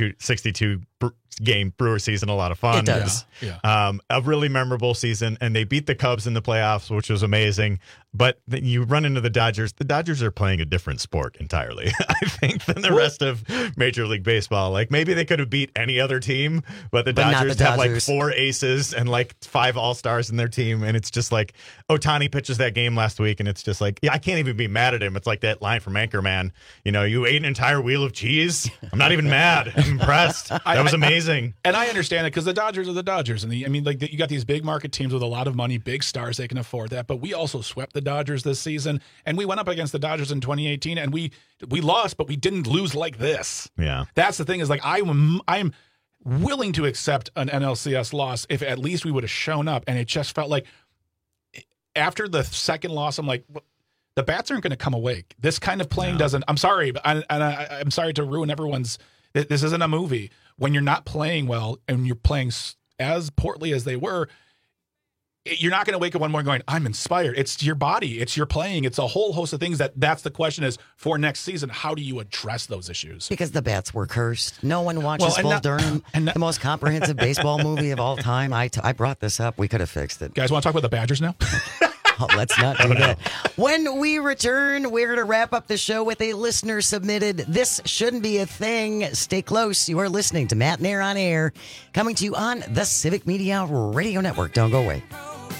162 game Brewer season a lot of fun. It does. A really memorable season, and they beat the Cubs in the playoffs, which was amazing. But then you run into the Dodgers. The Dodgers are playing a different sport entirely, I think, than the rest of Major League Baseball. Like maybe they could have beat any other team, but the Dodgers have like 4 aces and like 5 all-stars in their team, and it's just like Ohtani pitches that game last week, and it's just like, I can't even be mad at him. It's like that line from Anchorman, you ate an entire wheel of cheese. I'm not even mad. I'm impressed. That was amazing. And I understand it because the Dodgers are the Dodgers, and you got these big market teams with a lot of money, big stars, they can afford that. But we also swept the Dodgers this season, and we went up against the Dodgers in 2018, and we lost, but we didn't lose like this. Yeah, that's the thing. Is like I'm willing to accept an NLCS loss if at least we would have shown up, and it just felt like after the second loss, I'm like, the bats aren't going to come awake. This kind of playing doesn't. I'm sorry, but I'm sorry to ruin everyone's. This isn't a movie. When you're not playing well and you're playing as poorly as they were, you're not going to wake up one morning going, I'm inspired. It's your body. It's your playing. It's a whole host of things that's the question is for next season. How do you address those issues? Because the bats were cursed. No one watches Bull Durham, the most comprehensive baseball movie of all time. I brought this up. We could have fixed it. Guys, want to talk about the Badgers now? Oh, let's not do that. When we return, we're going to wrap up the show with a listener submitted This Shouldn't Be a Thing. Stay close. You are listening to Matt Nair on Air, coming to you on the Civic Media Radio Network. Don't go away.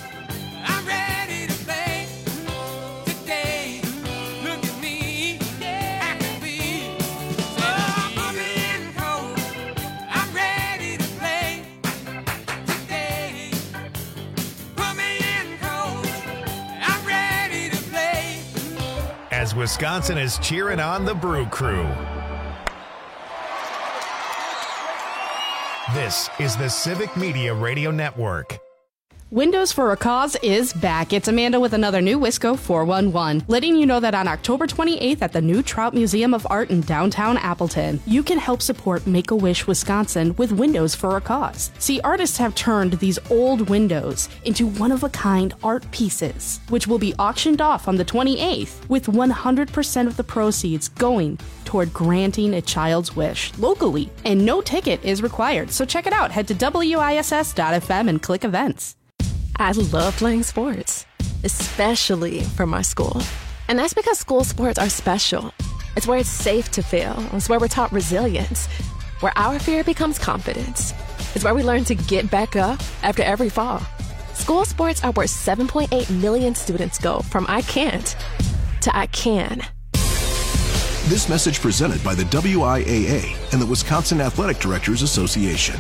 As Wisconsin is cheering on the Brew Crew. This is the Civic Media Radio Network. Windows for a Cause is back. It's Amanda with another new Wisco 411, letting you know that on October 28th at the new Trout Museum of Art in downtown Appleton, you can help support Make-A-Wish Wisconsin with Windows for a Cause. See, artists have turned these old windows into one-of-a-kind art pieces, which will be auctioned off on the 28th, with 100% of the proceeds going toward granting a child's wish locally. And no ticket is required, so check it out. Head to wiss.fm and click events. I love playing sports, especially for my school. And that's because school sports are special. It's where it's safe to fail. It's where we're taught resilience, where our fear becomes confidence. It's where we learn to get back up after every fall. School sports are where 7.8 million students go from I can't to I can. This message presented by the WIAA and the Wisconsin Athletic Directors Association.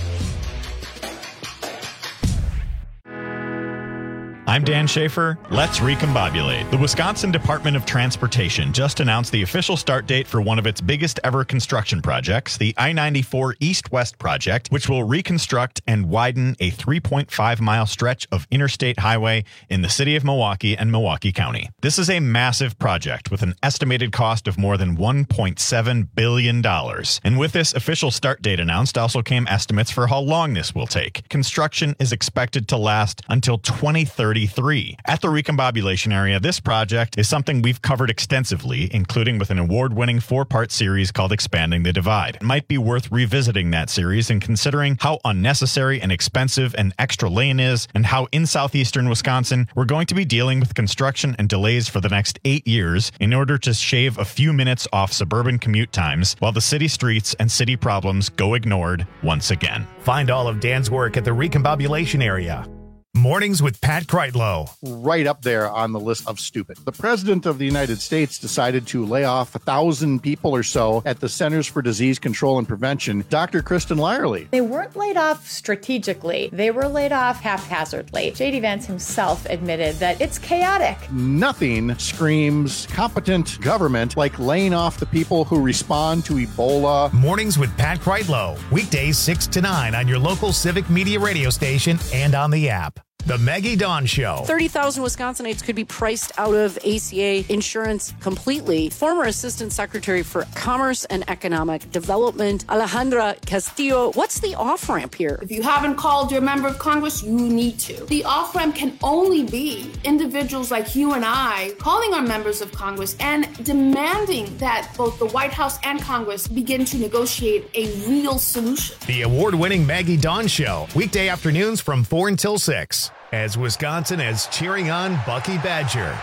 I'm Dan Schaefer. Let's recombobulate. The Wisconsin Department of Transportation just announced the official start date for one of its biggest ever construction projects, the I-94 East-West project, which will reconstruct and widen a 3.5-mile stretch of interstate highway in the city of Milwaukee and Milwaukee County. This is a massive project with an estimated cost of more than $1.7 billion. And with this official start date announced also came estimates for how long this will take. Construction is expected to last until 2033. At the recombobulation area, this project is something we've covered extensively, including with an award-winning 4-part series called Expanding the Divide. It might be worth revisiting that series and considering how unnecessary and expensive an extra lane is, and how in southeastern Wisconsin we're going to be dealing with construction and delays for the next 8 years in order to shave a few minutes off suburban commute times while the city streets and city problems go ignored once again. Find all of Dan's work at the recombobulation area. Mornings with Pat Kreitlow. Right up there on the list of stupid. The President of the United States decided to lay off 1,000 people or so at the Centers for Disease Control and Prevention. Dr. Kristen Lyerly. They weren't laid off strategically. They were laid off haphazardly. J.D. Vance himself admitted that it's chaotic. Nothing screams competent government like laying off the people who respond to Ebola. Mornings with Pat Kreitlow. Weekdays 6 to 9 on your local Civic Media radio station and on the app. The Maggie Dawn Show. 30,000 Wisconsinites could be priced out of ACA insurance completely. Former Assistant Secretary for Commerce and Economic Development, Alejandra Castillo. What's the off-ramp here? If you haven't called your member of Congress, you need to. The off-ramp can only be individuals like you and I calling our members of Congress and demanding that both the White House and Congress begin to negotiate a real solution. The award-winning Maggie Dawn Show. Weekday afternoons from 4 until 6. As Wisconsin is cheering on Bucky Badger.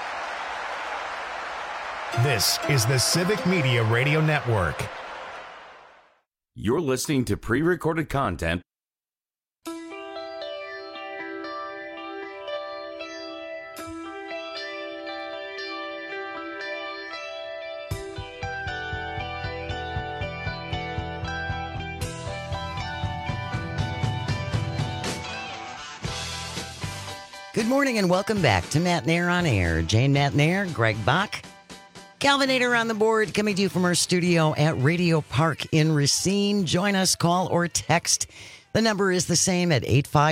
This is the Civic Media Radio Network. You're listening to pre-recorded content. Good morning and welcome back to Matt Nair on Air. Jane Matt Nair, Greg Bach, Calvinator on the board, coming to you from our studio at Radio Park in Racine. Join us, call or text. The number is the same at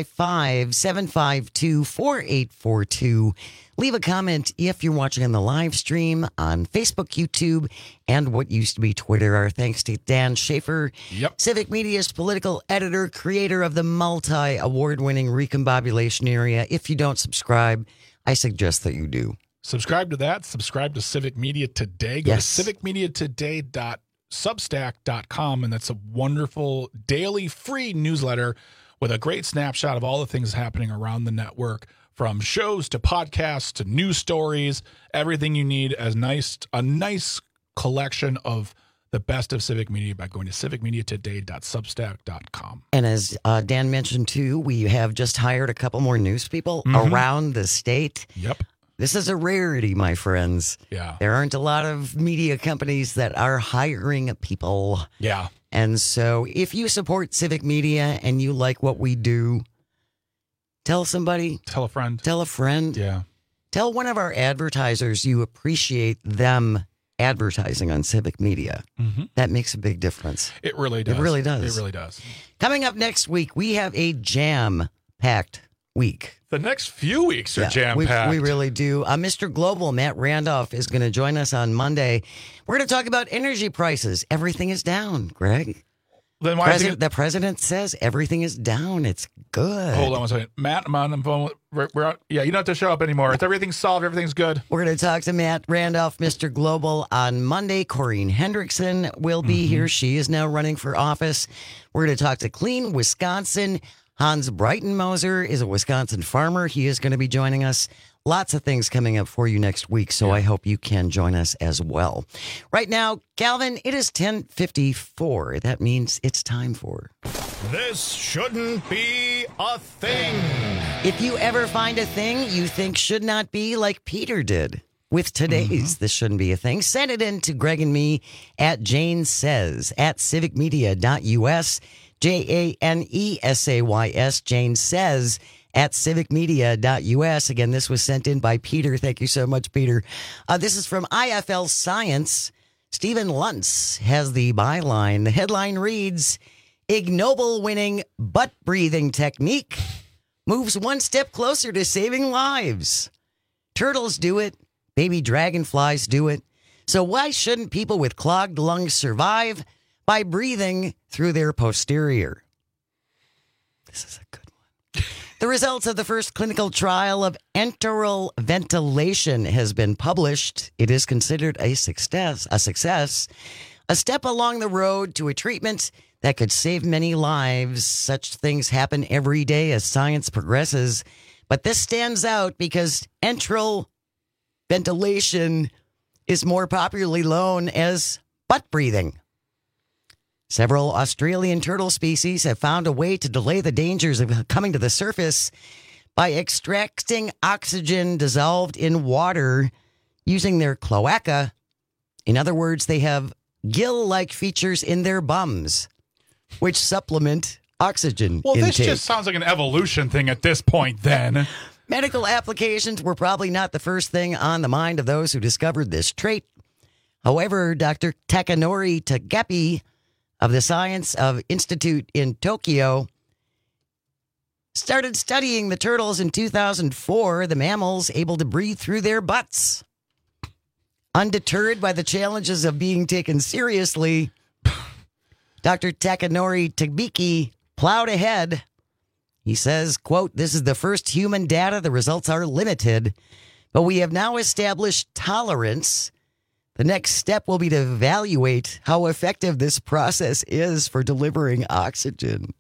855-752-4842. Leave a comment if you're watching on the live stream on Facebook, YouTube, and what used to be Twitter. Our thanks to Dan Schaefer, Civic Media's political editor, creator of the multi-award-winning Recombobulation Area. If you don't subscribe, I suggest that you do. Subscribe to that. Subscribe to Civic Media Today. Go to civicmediatoday.substack.com, and that's a wonderful daily free newsletter with a great snapshot of all the things happening around the network, from shows to podcasts to news stories, everything you need. A nice collection of the best of Civic Media by going to civicmediatoday.substack.com. And as Dan mentioned, too, we have just hired a couple more news people around the state. Yep. This is a rarity, my friends. Yeah. There aren't a lot of media companies that are hiring people. Yeah. And so if you support Civic Media and you like what we do, tell somebody. Tell a friend. Tell a friend. Yeah. Tell one of our advertisers you appreciate them advertising on Civic Media. Mm-hmm. That makes a big difference. It really does. It really does. It really does. Coming up next week, we have a jam-packed week. The next few weeks are jam-packed. We really do. Mr. Global, Matt Randolph, is going to join us on Monday. We're going to talk about energy prices. Everything is down, Greg. Then why the president says everything is down. It's good. Hold on one second. Matt, I'm on the phone. We're out. Yeah, you don't have to show up anymore. It's everything's solved. Everything's good. We're going to talk to Matt Randolph, Mr. Global, on Monday. Corrine Hendrickson will be here. She is now running for office. We're going to talk to Clean Wisconsin. Hans Breitenmoser is a Wisconsin farmer. He is going to be joining us. Lots of things coming up for you next week, so I hope you can join us as well. Right now, Calvin, it is 10:54. That means it's time for... This shouldn't be a thing. If you ever find a thing you think should not be, like Peter did with today's This Shouldn't Be a Thing, send it in to Greg and me at Jane Says at civicmedia.us. JANESAYS, Jane Says at civicmedia.us. Again, this was sent in by Peter. Thank you so much, Peter. This is from IFL Science. Stephen Luntz has the byline. The headline reads, ignoble winning butt breathing technique moves one step closer to saving lives. Turtles do it. Baby dragonflies do it. So why shouldn't people with clogged lungs survive by breathing through their posterior? This is a good one. The results of the first clinical trial of enteral ventilation has been published. It is considered a success, a step along the road to a treatment that could save many lives. Such things happen every day as science progresses, but this stands out because enteral ventilation is more popularly known as butt breathing. Several Australian turtle species have found a way to delay the dangers of coming to the surface by extracting oxygen dissolved in water using their cloaca. In other words, they have gill-like features in their bums, which supplement oxygen intake. This just sounds like an evolution thing at this point, then. Medical applications were probably not the first thing on the mind of those who discovered this trait. However, Dr. Takanori Tagepi of the Science of Institute in Tokyo started studying the turtles in 2004, the mammals able to breathe through their butts. Undeterred by the challenges of being taken seriously, Dr. Takanori Tagepi plowed ahead. He says, quote, this is the first human data. The results are limited, but we have now established tolerance. The next step will be to evaluate how effective this process is for delivering oxygen.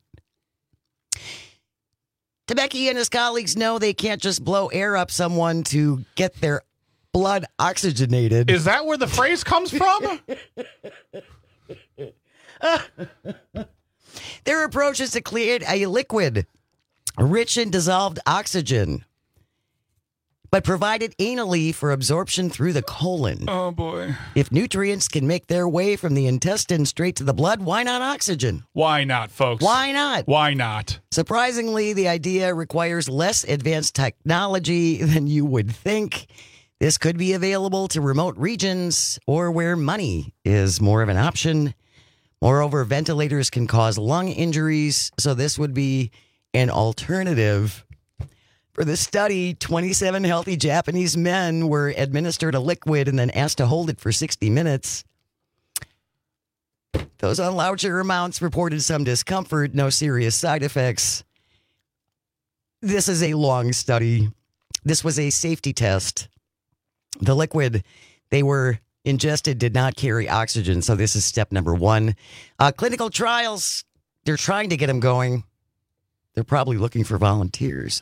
Tagepi and his colleagues know they can't just blow air up someone to get their blood oxygenated. Is that where the phrase comes from? Their approach is to create a liquid rich in dissolved oxygen, but provided anally for absorption through the colon. Oh, boy. If nutrients can make their way from the intestine straight to the blood, why not oxygen? Why not, folks? Why not? Why not? Surprisingly, the idea requires less advanced technology than you would think. This could be available to remote regions or where money is more of an option. Moreover, ventilators can cause lung injuries, so this would be an alternative. For the study, 27 healthy Japanese men were administered a liquid and then asked to hold it for 60 minutes. Those on larger amounts reported some discomfort, no serious side effects. This is a long study. This was a safety test. The liquid they were ingested did not carry oxygen, so this is step number one. Clinical trials, they're trying to get them going. They're probably looking for volunteers.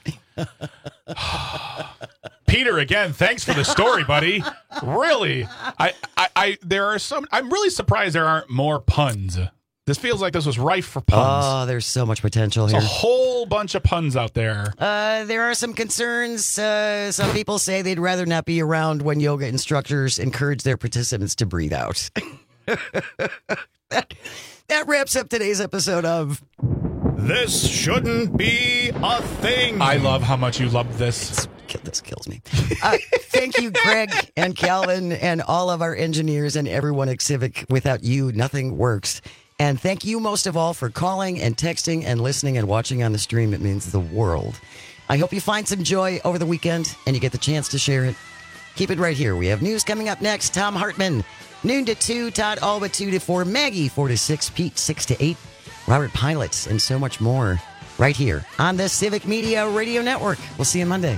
Peter, again, thanks for the story, buddy. Really, there are some. I'm really surprised there aren't more puns. This feels like this was rife for puns. Oh, there's so much potential here. There's a whole bunch of puns out there. There are some concerns. Some people say they'd rather not be around when yoga instructors encourage their participants to breathe out. That wraps up today's episode of This Shouldn't Be a Thing. I love how much you love this. This kills me. Thank you, Greg and Calvin and all of our engineers and everyone at Civic. Without you, nothing works. And thank you most of all for calling and texting and listening and watching on the stream. It means the world. I hope you find some joy over the weekend and you get the chance to share it. Keep it right here. We have news coming up next. Tom Hartman, noon to 2, Todd Alba 2 to 4, Maggie 4 to 6, Pete 6 to 8, Robert Pilots, and so much more right here on the Civic Media Radio Network. We'll see you Monday.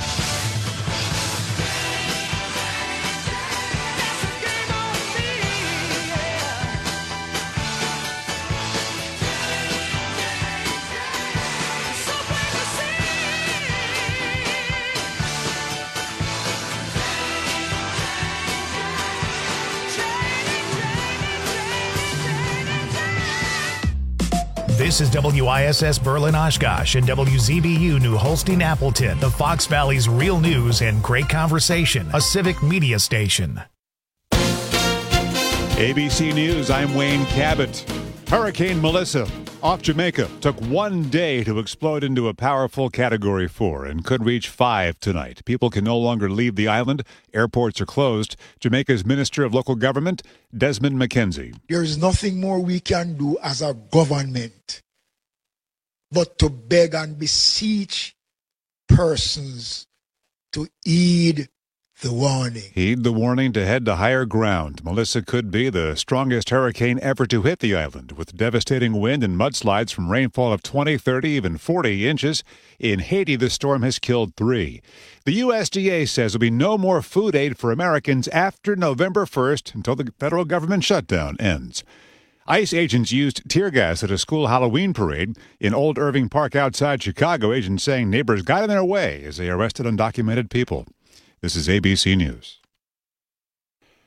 This is WISS Berlin Oshkosh and WZBU New Holstein Appleton, the Fox Valley's real news and great conversation, a civic media station. ABC News, I'm Wayne Cabot. Hurricane Melissa off Jamaica took one day to explode into a powerful Category 4 and could reach 5 tonight. People can no longer leave the island. Airports are closed. Jamaica's Minister of Local Government, Desmond McKenzie. There is nothing more we can do as a government but to beg and beseech persons to heed the warning. Heed the warning to head to higher ground. Melissa could be the strongest hurricane ever to hit the island, with devastating wind and mudslides from rainfall of 20, 30, even 40 inches. In Haiti, the storm has killed 3. The USDA says there'll be no more food aid for Americans after November 1st until the federal government shutdown ends. ICE agents used tear gas at a school Halloween parade in Old Irving Park outside Chicago. Agents saying neighbors got in their way as they arrested undocumented people. This is ABC News.